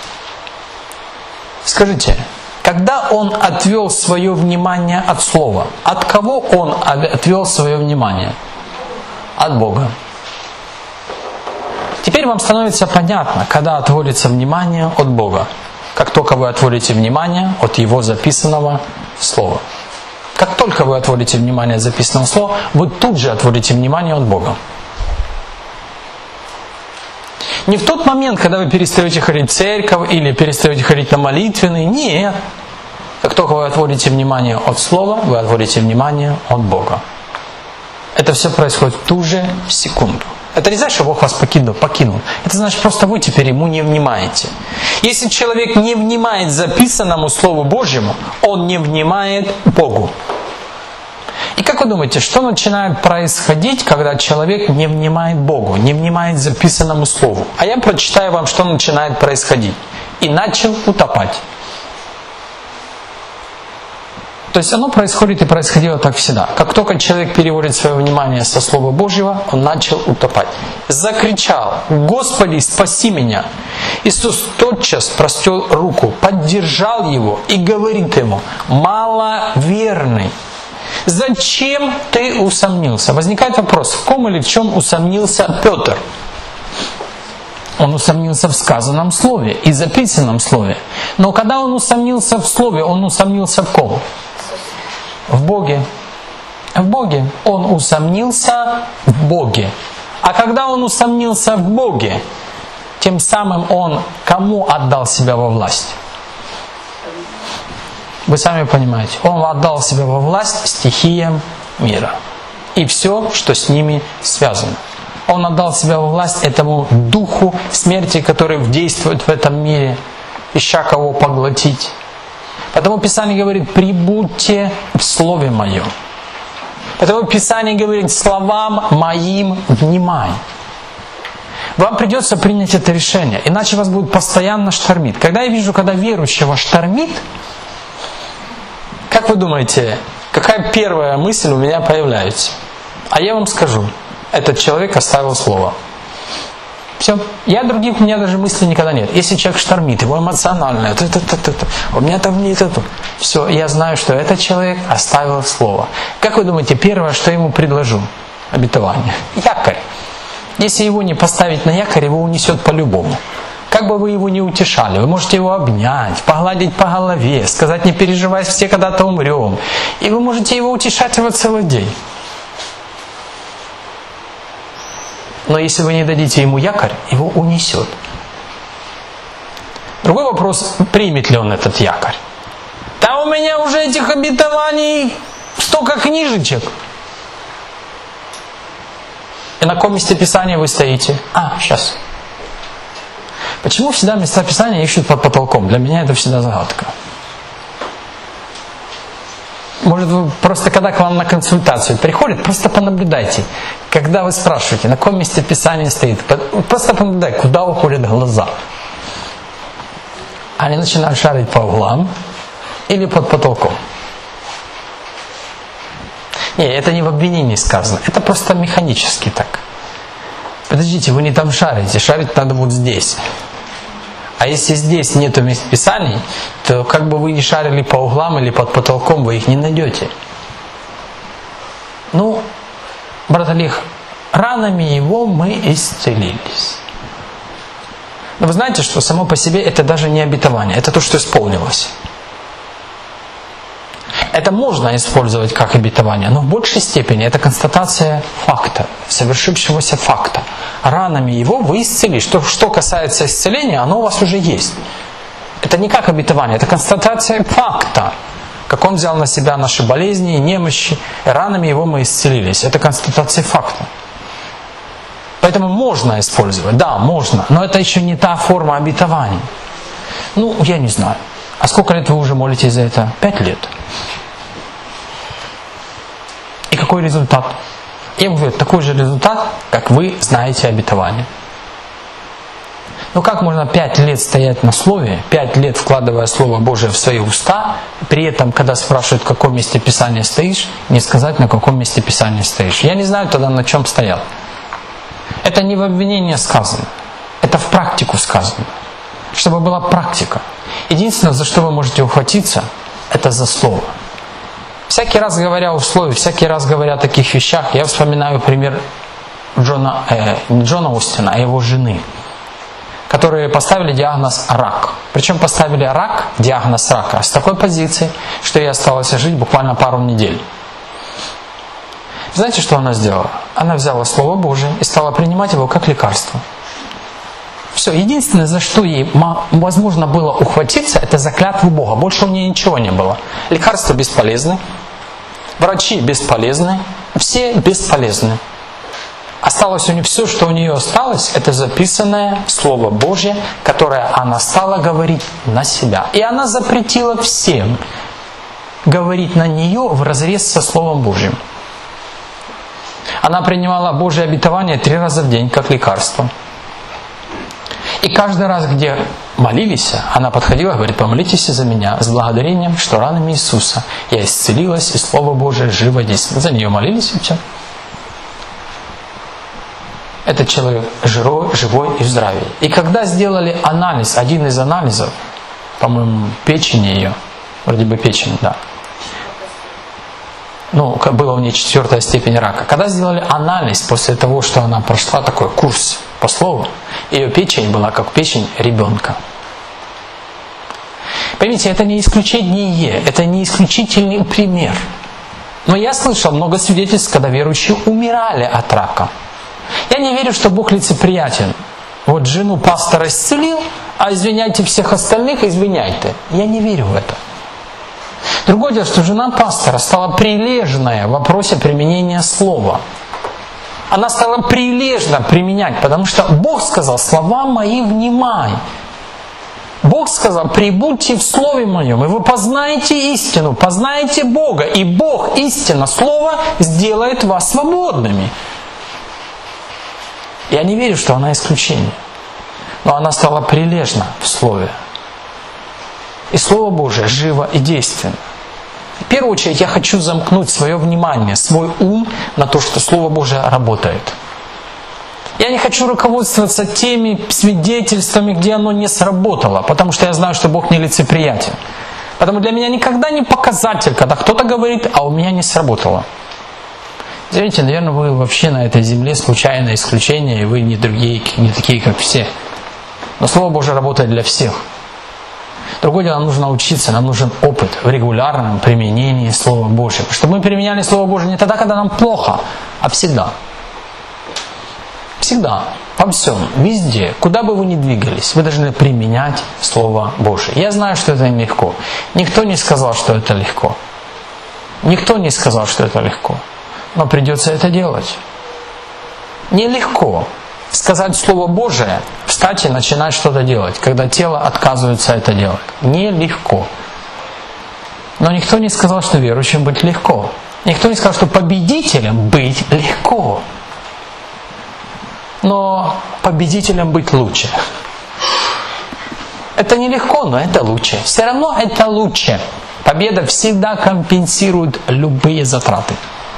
Скажите, когда он отвел свое внимание от Слова, от кого он отвел свое внимание? От Бога. Теперь вам становится понятно, когда отводится внимание от Бога. Как только вы отводите внимание от Его записанного Слова. Как только вы отводите внимание от записанного Слова, вы тут же отводите внимание от Бога. Не в тот момент, когда вы перестаете ходить в церковь или перестаете ходить на молитвенные. Нет. Как только вы отводите внимание от Слова, вы отводите внимание от Бога. Это все происходит в ту же секунду. Это не значит, что Бог вас покинул, покинул. Это значит, просто вы теперь Ему не внимаете. Если человек не внимает записанному Слову Божьему, он не внимает Богу. И как вы думаете, что начинает происходить, когда человек не внимает Богу, не внимает записанному Слову? А я прочитаю вам, что начинает происходить. И начал утопать. То есть оно происходит и происходило так всегда. Как только человек переводит свое внимание со Слова Божьего, он начал утопать. Закричал: «Господи, спаси меня!» Иисус тотчас простер руку, поддержал его и говорит ему: «Маловерный, зачем ты усомнился?» Возникает вопрос, в ком или в чем усомнился Петр? Он усомнился в сказанном Слове и записанном Слове. Но когда он усомнился в Слове, он усомнился в ком? В Боге. В Боге. Он усомнился в Боге. А когда он усомнился в Боге, тем самым он кому отдал себя во власть? Вы сами понимаете. Он отдал себя во власть стихиям мира. И все, что с ними связано. Он отдал себя во власть этому духу смерти, который действует в этом мире, ища кого поглотить. Потому Писание говорит: «Прибудьте в Слове Моем». Потому Писание говорит: «Словам Моим внимай». Вам придется принять это решение, иначе вас будет постоянно штормить. Когда я вижу, когда верующего штормит, как вы думаете, какая первая мысль у меня появляется? А я вам скажу: этот человек оставил Слово. Все. Я других, у меня даже мыслей никогда нет. Если человек штормит, его эмоционально, это, это, это, это, у меня там нет этого. Все, я знаю, что этот человек оставил Слово. Как вы думаете, первое, что я ему предложу? Обетование. Якорь. Если его не поставить на якорь, его унесет по-любому. Как бы вы его не утешали, вы можете его обнять, погладить по голове, сказать: «Не переживай, все когда-то умрем». И вы можете его утешать его целый день. Но если вы не дадите ему якорь, его унесет. Другой вопрос, примет ли он этот якорь. Да у меня уже этих обетований столько книжечек. И на каком месте Писания вы стоите? А, сейчас. Почему всегда места Писания ищут под потолком? Для меня это всегда загадка. Может, вы просто когда к вам на консультацию приходят, просто понаблюдайте. Когда вы спрашиваете, на каком месте Писание стоит, просто понаблюдайте, куда уходят глаза. Они начинают шарить по углам или под потолком? Не, это не в обвинении сказано, это просто механически так. Подождите, вы не там шарите, шарить надо вот здесь. А если здесь нету мест Писаний, то как бы вы ни шарили по углам или под потолком, вы их не найдете. Ну, брат Олег, ранами его мы исцелились. Но вы знаете, что само по себе это даже не обетование, это то, что исполнилось. Это можно использовать как обетование, но в большей степени это констатация факта, совершившегося факта. Ранами его вы исцелились. Что, что касается исцеления, оно у вас уже есть. Это не как обетование, это констатация факта. Как Он взял на себя наши болезни и немощи, и ранами его мы исцелились. Это констатация факта. Поэтому можно использовать, да, можно, но это еще не та форма обетования. Ну, я не знаю. А сколько лет вы уже молитесь за это? Пять лет. И какой результат? Я говорю, такой же результат, как вы знаете обетование. Ну как можно пять лет стоять на слове, пять лет вкладывая Слово Божие в свои уста, при этом, когда спрашивают, в каком месте Писания стоишь, не сказать, на каком месте Писания стоишь. Я не знаю тогда, на чем стоял. Это не в обвинении сказано, это в практику сказано. Чтобы была практика. Единственное, за что вы можете ухватиться, это за Слово. Всякий раз говоря о Слове, всякий раз говоря о таких вещах, я вспоминаю пример Джона, э, не Джона Остина, а его жены, которые поставили диагноз рак. Причем поставили рак, диагноз рака, с такой позиции, что ей осталось жить буквально пару недель. Знаете, что она сделала? Она взяла Слово Божие и стала принимать его как лекарство. Все, единственное, за что ей возможно было ухватиться, это за клятву Бога. Больше у нее ничего не было. Лекарства бесполезны, врачи бесполезны, все бесполезны. Осталось у нее все, что у нее осталось, это записанное Слово Божье, которое она стала говорить на себя. И она запретила всем говорить на нее вразрез со Словом Божьим. Она принимала Божье обетование три раза в день, как лекарство. И каждый раз, где молились, она подходила и говорит: помолитесь за меня с благодарением, что ранами Иисуса я исцелилась, и Слово Божие живо действует. За нее молились, и все. Этот человек живой, живой и в здравии. И когда сделали анализ, один из анализов, по-моему, печени ее, вроде бы печень, да. Ну, была у нее четвертая степень рака. Когда сделали анализ после того, что она прошла такой курс по слову, ее печень была как печень ребенка. Поймите, это не исключение, это не исключительный пример. Но я слышал много свидетельств, когда верующие умирали от рака. Я не верю, что Бог лицеприятен. Вот жену пастора исцелил, а извиняйте всех остальных, извиняйте. Я не верю в это. Другое дело, что жена пастора стала прилежная в вопросе применения слова. Она стала прилежно применять, потому что Бог сказал: слова мои внимай. Бог сказал: прибудьте в Слове Моем, и вы познаете истину, познаете Бога, и Бог, истина, Слово сделает вас свободными. Я не верю, что она исключение. Но она стала прилежна в Слове. И Слово Божие живо и действенно. В первую очередь я хочу замкнуть свое внимание, свой ум на то, что Слово Божие работает. Я не хочу руководствоваться теми свидетельствами, где оно не сработало, потому что я знаю, что Бог не лицеприятен. Поэтому для меня никогда не показатель, когда кто-то говорит, а у меня не сработало. Извините, наверное, вы вообще на этой земле случайное исключение, и вы не другие, не такие, как все. Но Слово Божие работает для всех. Другое дело, нам нужно учиться, нам нужен опыт в регулярном применении Слова Божьего. Чтобы мы применяли Слово Божие не тогда, когда нам плохо, а всегда. Всегда, во всем, везде, куда бы вы ни двигались, вы должны применять Слово Божие. Я знаю, что это нелегко. Никто не сказал, что это легко. Никто не сказал, что это легко. Но придется это делать. Нелегко сказать Слово Божие, встать и начинать что-то делать, когда тело отказывается это делать. Нелегко. Но никто не сказал, что верующим быть легко. Никто не сказал, что победителем быть легко. Но победителем быть лучше. Это нелегко, но это лучше. Все равно это лучше. Победа всегда компенсирует любые затраты.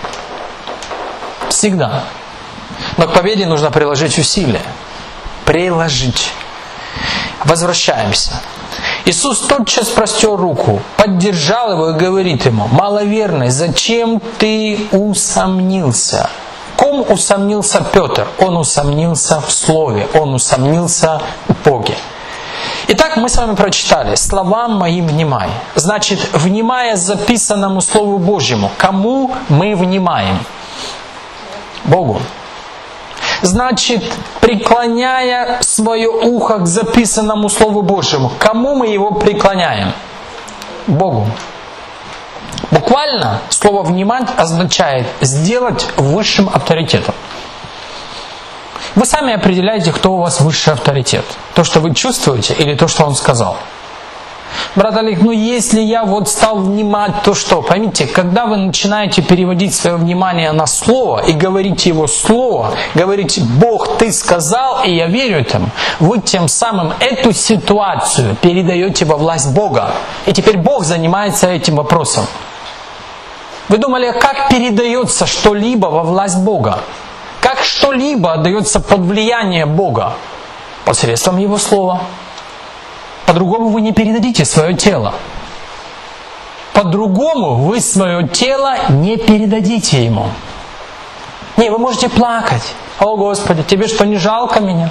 Всегда. Но к победе нужно приложить усилия. Приложить. Возвращаемся. Иисус тотчас простер руку, поддержал его и говорит ему: маловерный, зачем ты усомнился? В ком усомнился Петр? Он усомнился в Слове, он усомнился в Боге. Итак, мы с вами прочитали: словам моим внимай. Значит, внимая записанному Слову Божьему, кому мы внимаем? Богу. Значит, преклоняя свое ухо к записанному Слову Божьему, кому мы его преклоняем? Богу. Буквально слово «внимать» означает сделать высшим авторитетом. Вы сами определяете, кто у вас высший авторитет. То, что вы чувствуете, или то, что он сказал. Брат Олег, ну если я вот стал внимать, то что? Поймите, когда вы начинаете переводить свое внимание на слово и говорите его слово, говорите: Бог, ты сказал, и я верю этому, вы тем самым эту ситуацию передаете во власть Бога. И теперь Бог занимается этим вопросом. Вы думали, как передается что-либо во власть Бога? Как что-либо отдается под влияние Бога? Посредством Его Слова. По-другому вы не передадите свое тело. По-другому вы свое тело не передадите Ему. Не, вы можете плакать. О, Господи, тебе что, не жалко меня?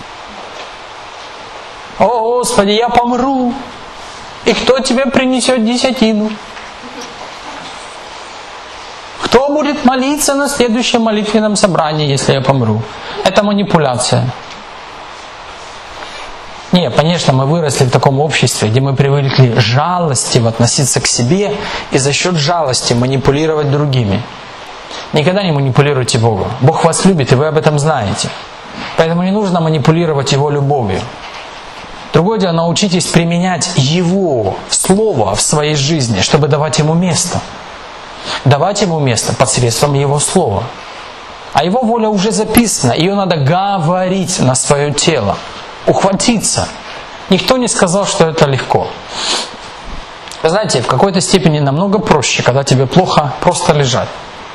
О, Господи, я помру. И кто тебе принесет десятину? Кто будет молиться на следующем молитвенном собрании, если я помру? Это манипуляция. Не, конечно, мы выросли в таком обществе, где мы привыкли жалостиво относиться к себе и за счет жалости манипулировать другими. Никогда не манипулируйте Богом. Бог вас любит, и вы об этом знаете. Поэтому не нужно манипулировать Его любовью. Другое дело, научитесь применять Его Слово в своей жизни, чтобы давать Ему место. Давать Ему место посредством Его Слова. А Его воля уже записана, ее надо говорить на свое тело. Ухватиться. Никто не сказал, что это легко. Вы знаете, в какой-то степени намного проще, когда тебе плохо, просто лежать.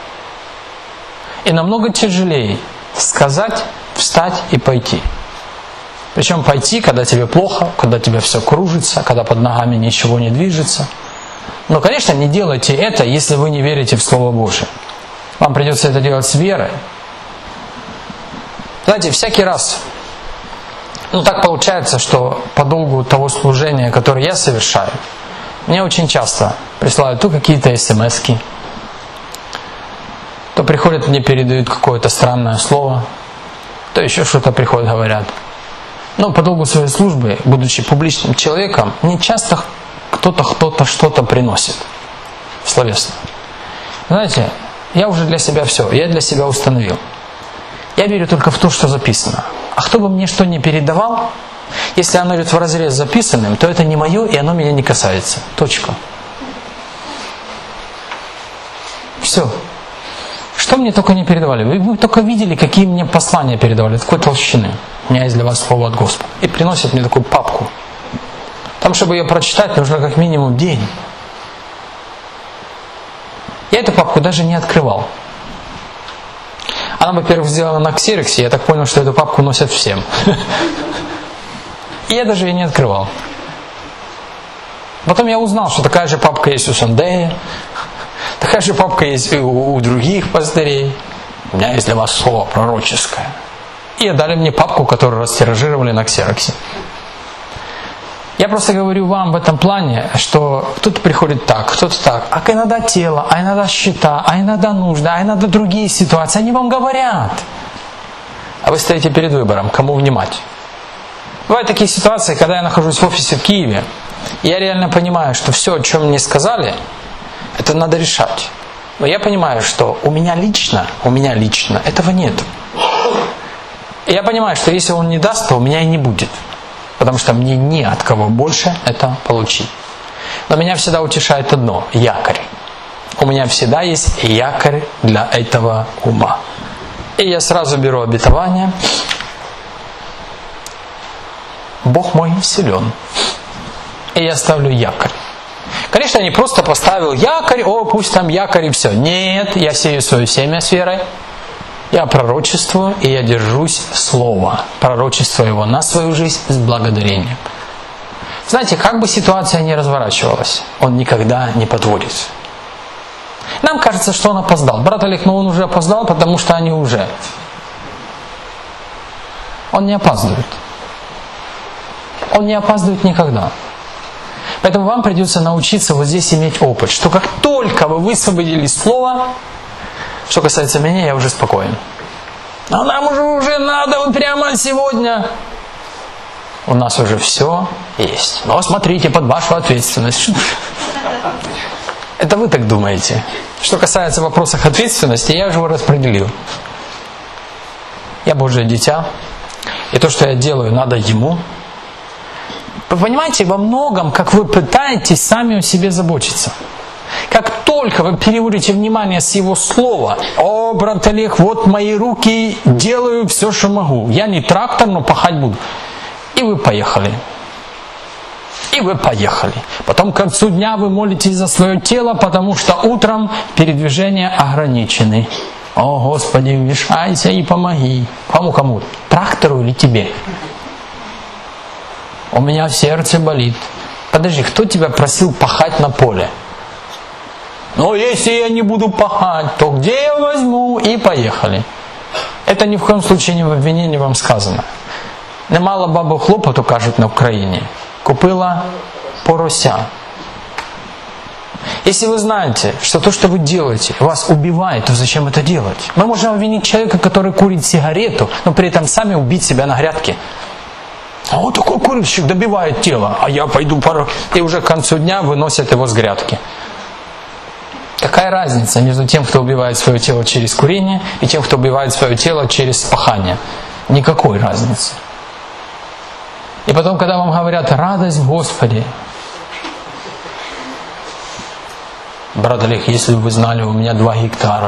И намного тяжелее сказать, встать и пойти. Причем пойти, когда тебе плохо, когда тебе все кружится, когда под ногами ничего не движется. Но, конечно, не делайте это, если вы не верите в Слово Божие. Вам придется это делать с верой. Знаете, всякий раз... Ну, так получается, что по долгу того служения, которое я совершаю, мне очень часто присылают то какие-то смс-ки, то приходят, мне передают какое-то странное слово, то еще что-то приходят, говорят. Но по долгу своей службы, будучи публичным человеком, мне часто кто-то кто-то что-то приносит словесно. Знаете, я уже для себя все, я для себя установил. Я верю только в то, что записано. А кто бы мне что ни передавал, если оно идет вразрез с записанным, то это не мое, и оно меня не касается. Точка. Все. Что мне только не передавали. Вы, вы только видели, какие мне послания передавали. Такой толщины. У меня есть для вас слово от Господа. И приносят мне такую папку. Там, чтобы ее прочитать, нужно как минимум день. Я эту папку даже не открывал. Она, во-первых, сделана на ксероксе, я так понял, что эту папку носят всем. И я даже ее не открывал. Потом я узнал, что такая же папка есть у Сандея, такая же папка есть и у, у других пастырей. У меня есть для вас слово пророческое. И отдали мне папку, которую растиражировали на ксероксе. Я просто говорю вам в этом плане, что кто-то приходит так, кто-то так, а иногда тело, а иногда счета, а иногда нужды, а иногда другие ситуации, они вам говорят. А вы стоите перед выбором, кому внимать. Бывают такие ситуации, когда я нахожусь в офисе в Киеве, и я реально понимаю, что все, о чем мне сказали, это надо решать. Но я понимаю, что у меня лично, у меня лично этого нет. И я понимаю, что если он не даст, то у меня и не будет. Потому что мне не от кого больше это получить. Но меня всегда утешает одно – якорь. У меня всегда есть якорь для этого ума. И я сразу беру обетование. Бог мой силен. И я ставлю якорь. Конечно, я не просто поставил якорь, о, пусть там якорь и все. Нет, я сею свое семя с верой, я пророчествую, и я держусь слова, пророчество его на свою жизнь с благодарением. Знаете, как бы ситуация ни разворачивалась, он никогда не подводит. Нам кажется, что он опоздал. Брат Олег, но он уже опоздал, потому что они уже. Он не опаздывает. Он не опаздывает никогда. Поэтому вам придется научиться вот здесь иметь опыт, что как только вы высвободили слово, что касается меня, я уже спокоен. А нам уже, уже надо вот прямо сегодня. У нас уже все есть. Но смотрите, под вашу ответственность. Это вы так думаете. Что касается вопросов ответственности, я уже его распределил. Я Божье дитя. И то, что я делаю, надо Ему. Вы понимаете, во многом, как вы пытаетесь сами о себе заботиться. Как только вы переводите внимание с Его слова, «О, брат Олег, вот мои руки, делаю все, что могу. Я не трактор, но пахать буду». И вы поехали. И вы поехали. Потом к концу дня вы молитесь за свое тело, потому что утром передвижения ограничены. О, Господи, вмешайся и помоги. Кому-кому? Трактору или тебе? У меня в сердце болит. Подожди, кто тебя просил пахать на поле? Ну, если я не буду пахать, то где я возьму? И поехали. Это ни в коем случае не в обвинении вам сказано. Немало бабу хлопоту, кажуть, на Украине. Купила порося. Если вы знаете, что то, что вы делаете, вас убивает, то зачем это делать? Мы можем обвинить человека, который курит сигарету, но при этом сами убить себя на грядке. А вот такой курильщик добивает тело, а я пойду пару... И уже к концу дня выносят его с грядки. Какая разница между тем, кто убивает свое тело через курение, и тем, кто убивает свое тело через пахание? Никакой разницы. И потом, когда вам говорят «радость в Господе», брат Олег, если бы вы знали, у меня два гектара.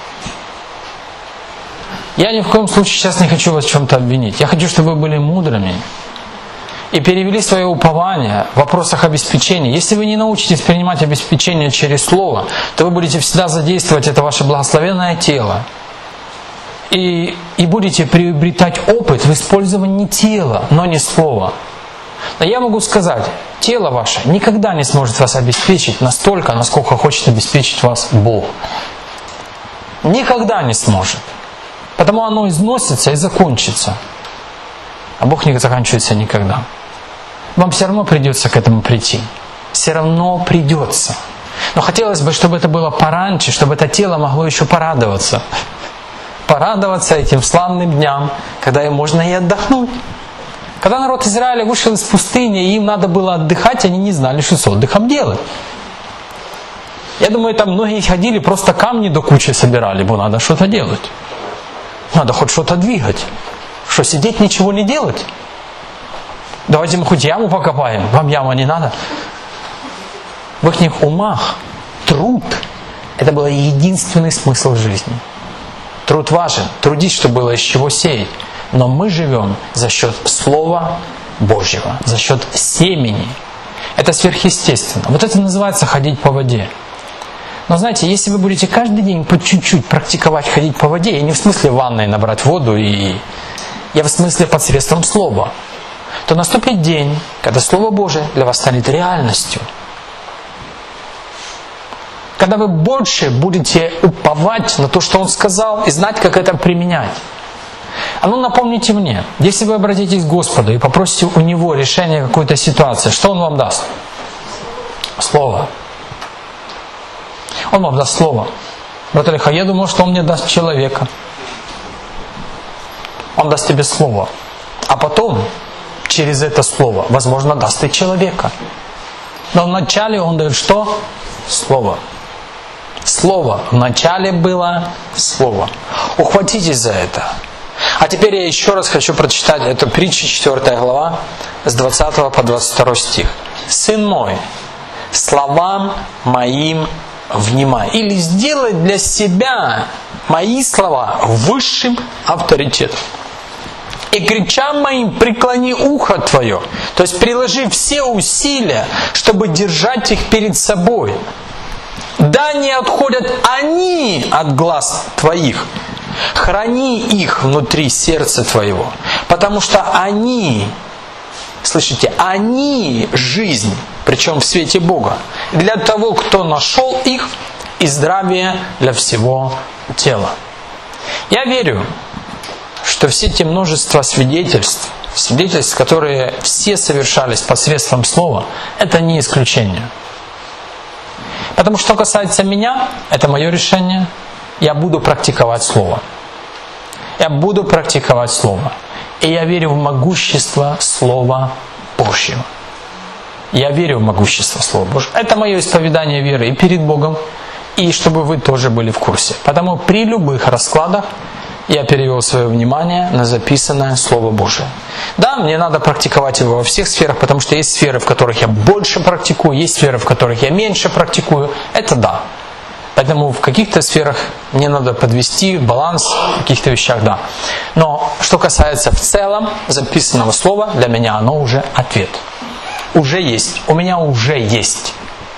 Я ни в коем случае сейчас не хочу вас в чем-то обвинить. Я хочу, чтобы вы были мудрыми и перевели свое упование в вопросах обеспечения. Если вы не научитесь принимать обеспечение через слово, то вы будете всегда задействовать это ваше благословенное тело. И, и будете приобретать опыт в использовании тела, но не слова. Но я могу сказать, тело ваше никогда не сможет вас обеспечить настолько, насколько хочет обеспечить вас Бог. Никогда не сможет. Потому оно износится и закончится. А Бог не заканчивается никогда. Вам все равно придется к этому прийти. Все равно придется. Но хотелось бы, чтобы это было пораньше, чтобы это тело могло еще порадоваться. Порадоваться этим славным дням, когда им можно и отдохнуть. Когда народ Израиля вышел из пустыни, и им надо было отдыхать, они не знали, что с отдыхом делать. Я думаю, там многие ходили, просто камни до кучи собирали, бо надо что-то делать. Надо хоть что-то двигать. Что, сидеть, ничего не делать? Давайте мы хоть яму покопаем. Вам яма не надо? В их умах труд – это был единственный смысл жизни. Труд важен. Трудись, чтобы было из чего сеять. Но мы живем за счет Слова Божьего, за счет семени. Это сверхъестественно. Вот это называется ходить по воде. Но знаете, если вы будете каждый день по чуть-чуть практиковать ходить по воде, я не в смысле в ванной набрать воду, и я в смысле посредством Слова, то наступит день, когда Слово Божие для вас станет реальностью. Когда вы больше будете уповать на то, что Он сказал, и знать, как это применять. А ну напомните мне, если вы обратитесь к Господу и попросите у Него решения какой-то ситуации, что Он вам даст? Слово. Он вам даст слово. Брат Олег, я думал, что Он мне даст человека. Он даст тебе слово. А потом, через это слово, возможно, даст и человека. Но вначале Он дает что? Слово. Слово. Вначале было слово. Ухватитесь за это. А теперь я еще раз хочу прочитать эту притчу, четвёртая глава, с двадцатого по двадцать второй стих. «Сын мой, словам моим внимай». Или сделай для себя мои слова высшим авторитетом. и кричам моим преклони ухо твое. То есть приложи все усилия, чтобы держать их перед собой. Да не отходят они от глаз твоих. Храни их внутри сердца твоего, потому что они, слышите, они жизнь, причем в свете Бога, для того, кто нашел их, и здравие для всего тела. Я верю, что все те множество свидетельств, свидетельств, которые все совершались посредством слова, это не исключение. Потому что, что касается меня, это мое решение, я буду практиковать Слово. Я буду практиковать Слово. И я верю в могущество Слова Божьего. Я верю в могущество Слова Божьего. Это мое исповедание веры и перед Богом, и чтобы вы тоже были в курсе. Потому при любых раскладах я перевел свое внимание на записанное Слово Божие. Да, мне надо практиковать его во всех сферах, потому что есть сферы, в которых я больше практикую, есть сферы, в которых я меньше практикую. Это да. Поэтому в каких-то сферах мне надо подвести баланс, в каких-то вещах да. Но что касается в целом записанного слова, для меня оно уже ответ. Уже есть. У меня уже есть.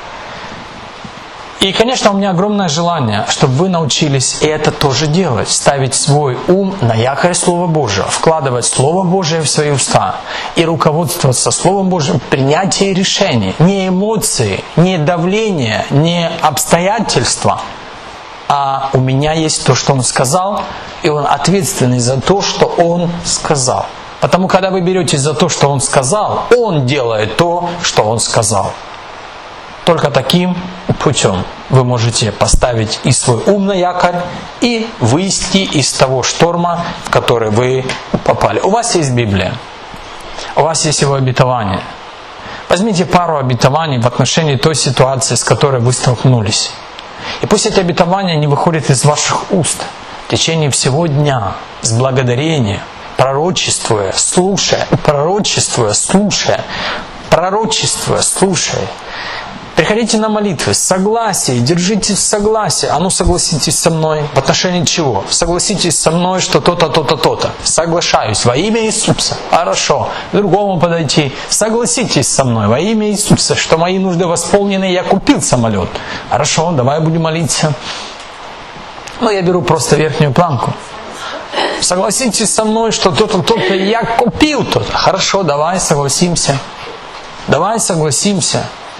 И, конечно, у меня огромное желание, чтобы вы научились и это тоже делать. Ставить свой ум на якорь Слова Божьего, вкладывать Слово Божие в свои уста и руководствоваться Словом Божьим в принятии решений. Не эмоции, не давление, не обстоятельства, а у меня есть то, что Он сказал, и Он ответственный за то, что Он сказал. Потому когда вы беретесь за то, что Он сказал, Он делает то, что Он сказал. Только таким путем вы можете поставить и свой ум на якорь, и выйти из того шторма, в который вы попали. У вас есть Библия, у вас есть Его обетование. Возьмите пару обетований в отношении той ситуации, с которой вы столкнулись. И пусть эти обетования не выходят из ваших уст в течение всего дня с благодарением, пророчествуя, слушая, пророчествуя, слушая, пророчествуя, слушая. Приходите на молитвы, согласие, держитесь в согласии. А ну согласитесь со мной. В отношении чего? Согласитесь со мной, что то-то, то-то, то-то. Соглашаюсь во имя Иисуса. Хорошо. К другому подойти. Согласитесь со мной во имя Иисуса, что мои нужды восполнены, я купил самолет. Хорошо, давай будем молиться. Но я беру просто верхнюю планку. Согласитесь со мной, что то-то, то-то, я купил то-то. Хорошо, давай согласимся. Давай согласимся.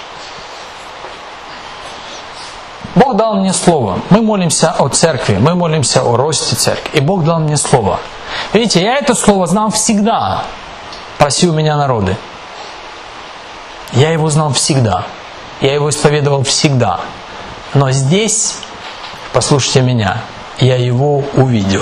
Бог дал мне слово. Мы молимся о церкви, мы молимся о росте церкви. И Бог дал мне слово. Видите, я это слово знал всегда. Проси у меня народы. Я его знал всегда. Я его исповедовал всегда. Но здесь, послушайте меня, я его увидел.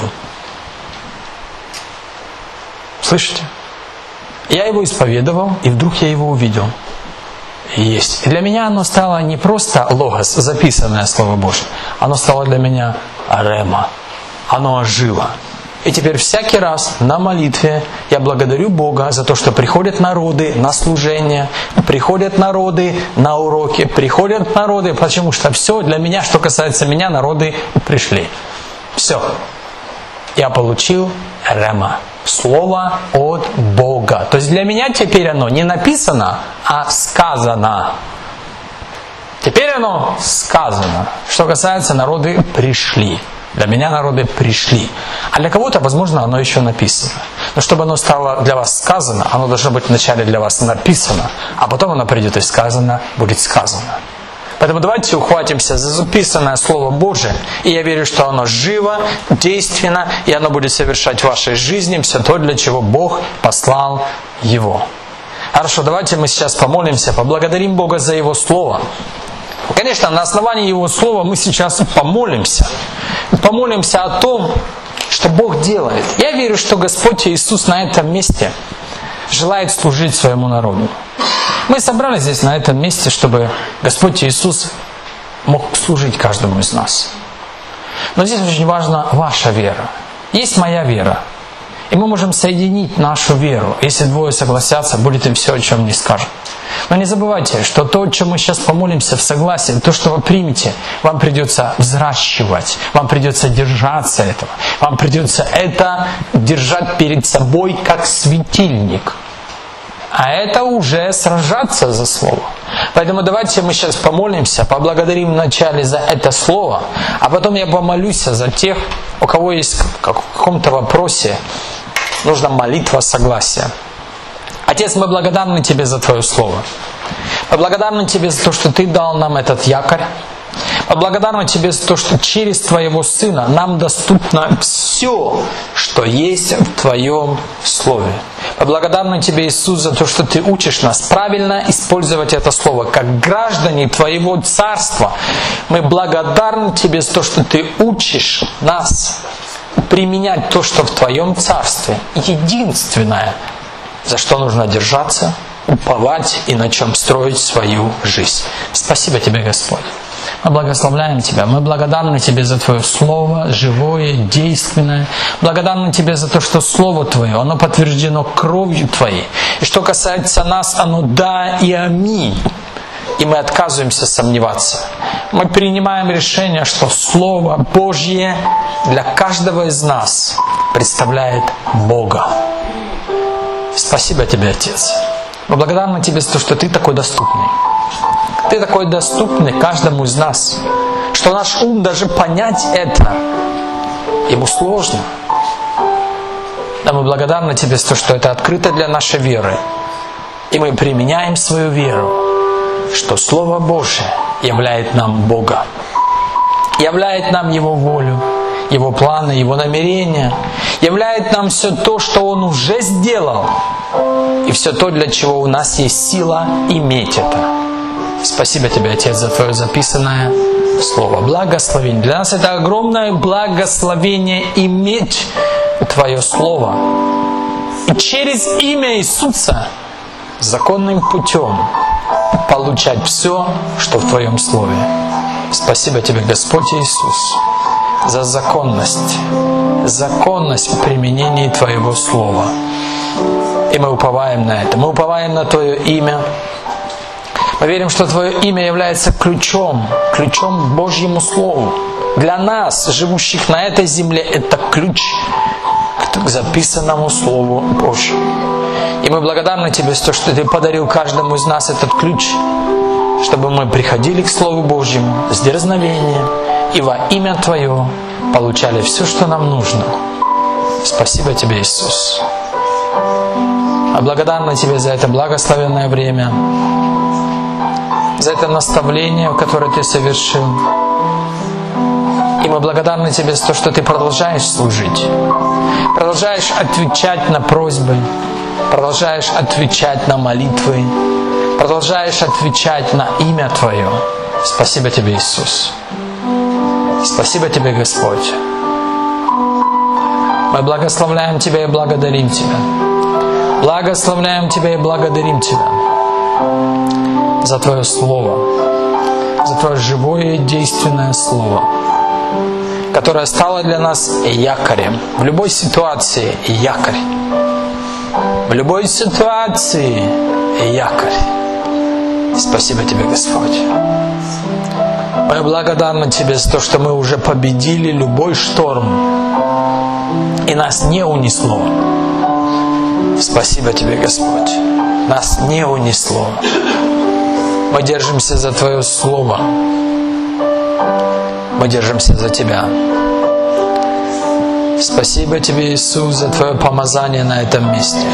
Слышите? Я его исповедовал, и вдруг я его увидел. Есть. И для меня оно стало не просто логос, записанное Слово Божье. Оно стало для меня рема. Оно ожило. И теперь всякий раз на молитве я благодарю Бога за то, что приходят народы на служение, приходят народы на уроки, приходят народы, потому что все для меня, что касается меня, народы пришли. Все. Я получил рема. Слово от Бога. То есть для меня теперь оно не написано, а сказано. Теперь оно сказано. Что касается народы пришли. Для меня народы пришли. А для кого-то, возможно, оно еще написано. Но чтобы оно стало для вас сказано, оно должно быть вначале для вас написано, а потом оно придет и сказано, будет сказано. Поэтому давайте ухватимся за записанное Слово Божие, и я верю, что оно живо, действенно, и оно будет совершать в вашей жизни все то, для чего Бог послал его. Хорошо, давайте мы сейчас помолимся, поблагодарим Бога за Его Слово. Конечно, на основании Его Слова мы сейчас помолимся. Помолимся о том, что Бог делает. Я верю, что Господь Иисус на этом месте желает служить своему народу. Мы собрались здесь, на этом месте, чтобы Господь Иисус мог служить каждому из нас. Но здесь очень важна ваша вера. Есть моя вера. И мы можем соединить нашу веру. Если двое согласятся, будет им все, о чем не скажут. Но не забывайте, что то, о чем мы сейчас помолимся в согласии, то, что вы примете, вам придется взращивать, вам придется держаться этого, вам придется это держать перед собой как светильник. А это уже сражаться за Слово. Поэтому давайте мы сейчас помолимся, поблагодарим вначале за это Слово, а потом я помолюсь за тех, у кого есть в каком-то вопросе нужна молитва согласия. Отец, мы благодарны Тебе за Твое Слово. Мы благодарны Тебе за то, что Ты дал нам этот якорь. Мы благодарны Тебе за то, что через Твоего Сына нам доступно все, что есть в Твоем Слове. Мы благодарны Тебе, Иисус, за то, что Ты учишь нас правильно использовать это Слово. Как граждане Твоего Царства, мы благодарны Тебе за то, что Ты учишь нас применять то, что в Твоем Царстве единственное, за что нужно держаться, уповать и на чем строить свою жизнь. Спасибо Тебе, Господь. Мы благословляем Тебя, мы благодарны Тебе за Твое Слово, живое, действенное. Благодарны Тебе за то, что Слово Твое, оно подтверждено кровью Твоей. И что касается нас, оно да и аминь. И мы отказываемся сомневаться. Мы принимаем решение, что Слово Божье для каждого из нас представляет Бога. Спасибо Тебе, Отец. Мы благодарны Тебе за то, что Ты такой доступный. Ты такой доступный каждому из нас, что наш ум даже понять это, ему сложно. Но мы благодарны Тебе за то, что это открыто для нашей веры. И мы применяем свою веру, что Слово Божие являет нам Бога, являет нам Его волю, Его планы, Его намерения, являет нам все то, что Он уже сделал, и все то, для чего у нас есть сила иметь это. Спасибо Тебе, Отец, за Твое записанное Слово. Благословение. Для нас это огромное благословение иметь Твое Слово. И через имя Иисуса законным путем получать все, что в Твоем Слове. Спасибо Тебе, Господь Иисус, за законность, законность в применении Твоего Слова. И мы уповаем на это. Мы уповаем на Твое имя. Мы верим, что Твое имя является ключом, ключом к Божьему Слову. Для нас, живущих на этой земле, это ключ к записанному Слову Божьему. И мы благодарны Тебе за то, что Ты подарил каждому из нас этот ключ, чтобы мы приходили к Слову Божьему с дерзновением и во имя Твое получали все, что нам нужно. Спасибо Тебе, Иисус. Мы благодарны Тебе за это благословенное время, за это наставление, которое Ты совершил. И мы благодарны Тебе за то, что Ты продолжаешь служить, продолжаешь отвечать на просьбы, продолжаешь отвечать на молитвы, продолжаешь отвечать на имя Твое. Спасибо Тебе, Иисус. Спасибо Тебе, Господь. Мы благословляем Тебя и благодарим Тебя. Благословляем Тебя и благодарим Тебя за Твое Слово, за Твое живое и действенное Слово, которое стало для нас якорем. В любой ситуации якорь. В любой ситуации якорь. Спасибо Тебе, Господь. Мы благодарны Тебе за то, что мы уже победили любой шторм, и нас не унесло. Спасибо Тебе, Господь. Нас не унесло. Мы держимся за Твое Слово. Мы держимся за Тебя. Спасибо Тебе, Иисус, за Твое помазание на этом месте.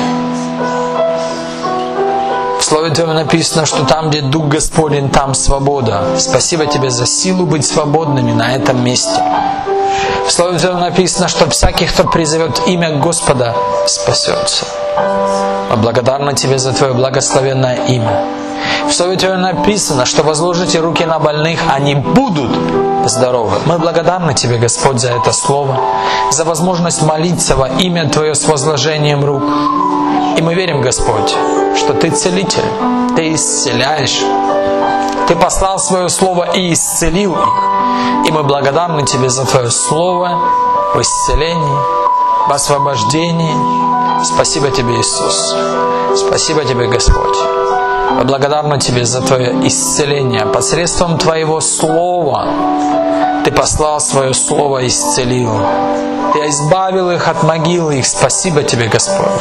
В Слове Твоем написано, что там, где Дух Господень, там свобода. Спасибо Тебе за силу быть свободными на этом месте. В Слове Твоем написано, что всякий, кто призовет имя Господа, спасется. Мы благодарны Тебе за Твое благословенное имя. В Слове Твоем написано, что возложите руки на больных, они будут здоровы. Мы благодарны Тебе, Господь, за это Слово, за возможность молиться во имя Твое с возложением рук. И мы верим, Господь, что Ты целитель, Ты исцеляешь. Ты послал Свое Слово и исцелил их. И мы благодарны Тебе за Твое Слово в исцелении, в освобождении. Спасибо Тебе, Иисус. Спасибо Тебе, Господь. Я благодарна Тебе за Твое исцеление. Посредством Твоего Слова Ты послал Свое Слово и исцелил. Ты избавил их от могилы их. Спасибо Тебе, Господь.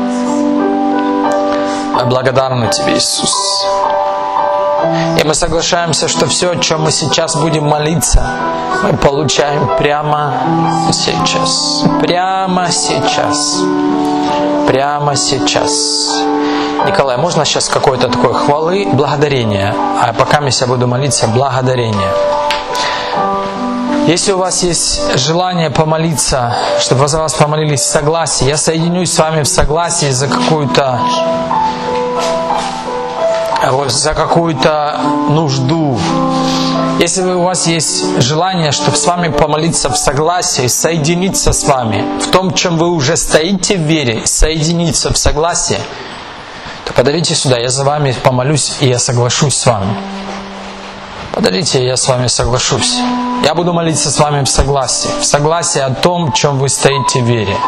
Я благодарна Тебе, Иисус. И мы соглашаемся, что все, о чем мы сейчас будем молиться, мы получаем прямо сейчас. Прямо сейчас. Прямо сейчас. Николай, можно сейчас какой-то такой хвалы, благодарения? А пока я буду молиться, благодарение. Если у вас есть желание помолиться, чтобы за вас помолились в согласии, я соединюсь с вами в согласии за какую-то за какую-то нужду. Если у вас есть желание, чтобы с вами помолиться в согласии, соединиться с вами в том, в чем вы уже стоите в вере, соединиться в согласии, то подойдите сюда, я за вами помолюсь и я соглашусь с вами. Подойдите, я с вами соглашусь. Я буду молиться с вами в согласии, в согласии о том, в чем вы стоите в вере.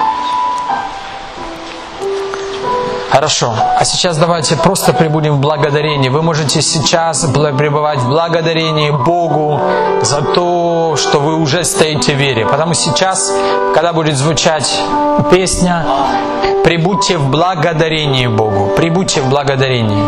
Хорошо. А сейчас давайте просто пребудем в благодарении. Вы можете сейчас пребывать в благодарении Богу за то, что вы уже стоите в вере. Потому сейчас, когда будет звучать песня, пребудьте в благодарении Богу. Пребудьте в благодарении.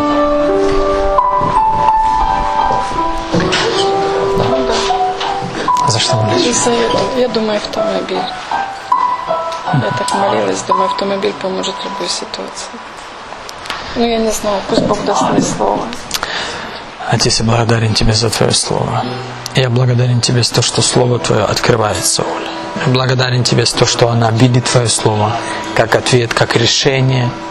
За что молитесь? Я думаю, автомобиль. Я так молилась, думаю, автомобиль поможет в любой ситуации. Ну, я не знаю, пусть Бог даст мне слово. Отец, я благодарен Тебе за Твое Слово. Я благодарен Тебе за то, что Слово Твое открывается, Оля. Я благодарен Тебе за то, что она видит Твое Слово как ответ, как решение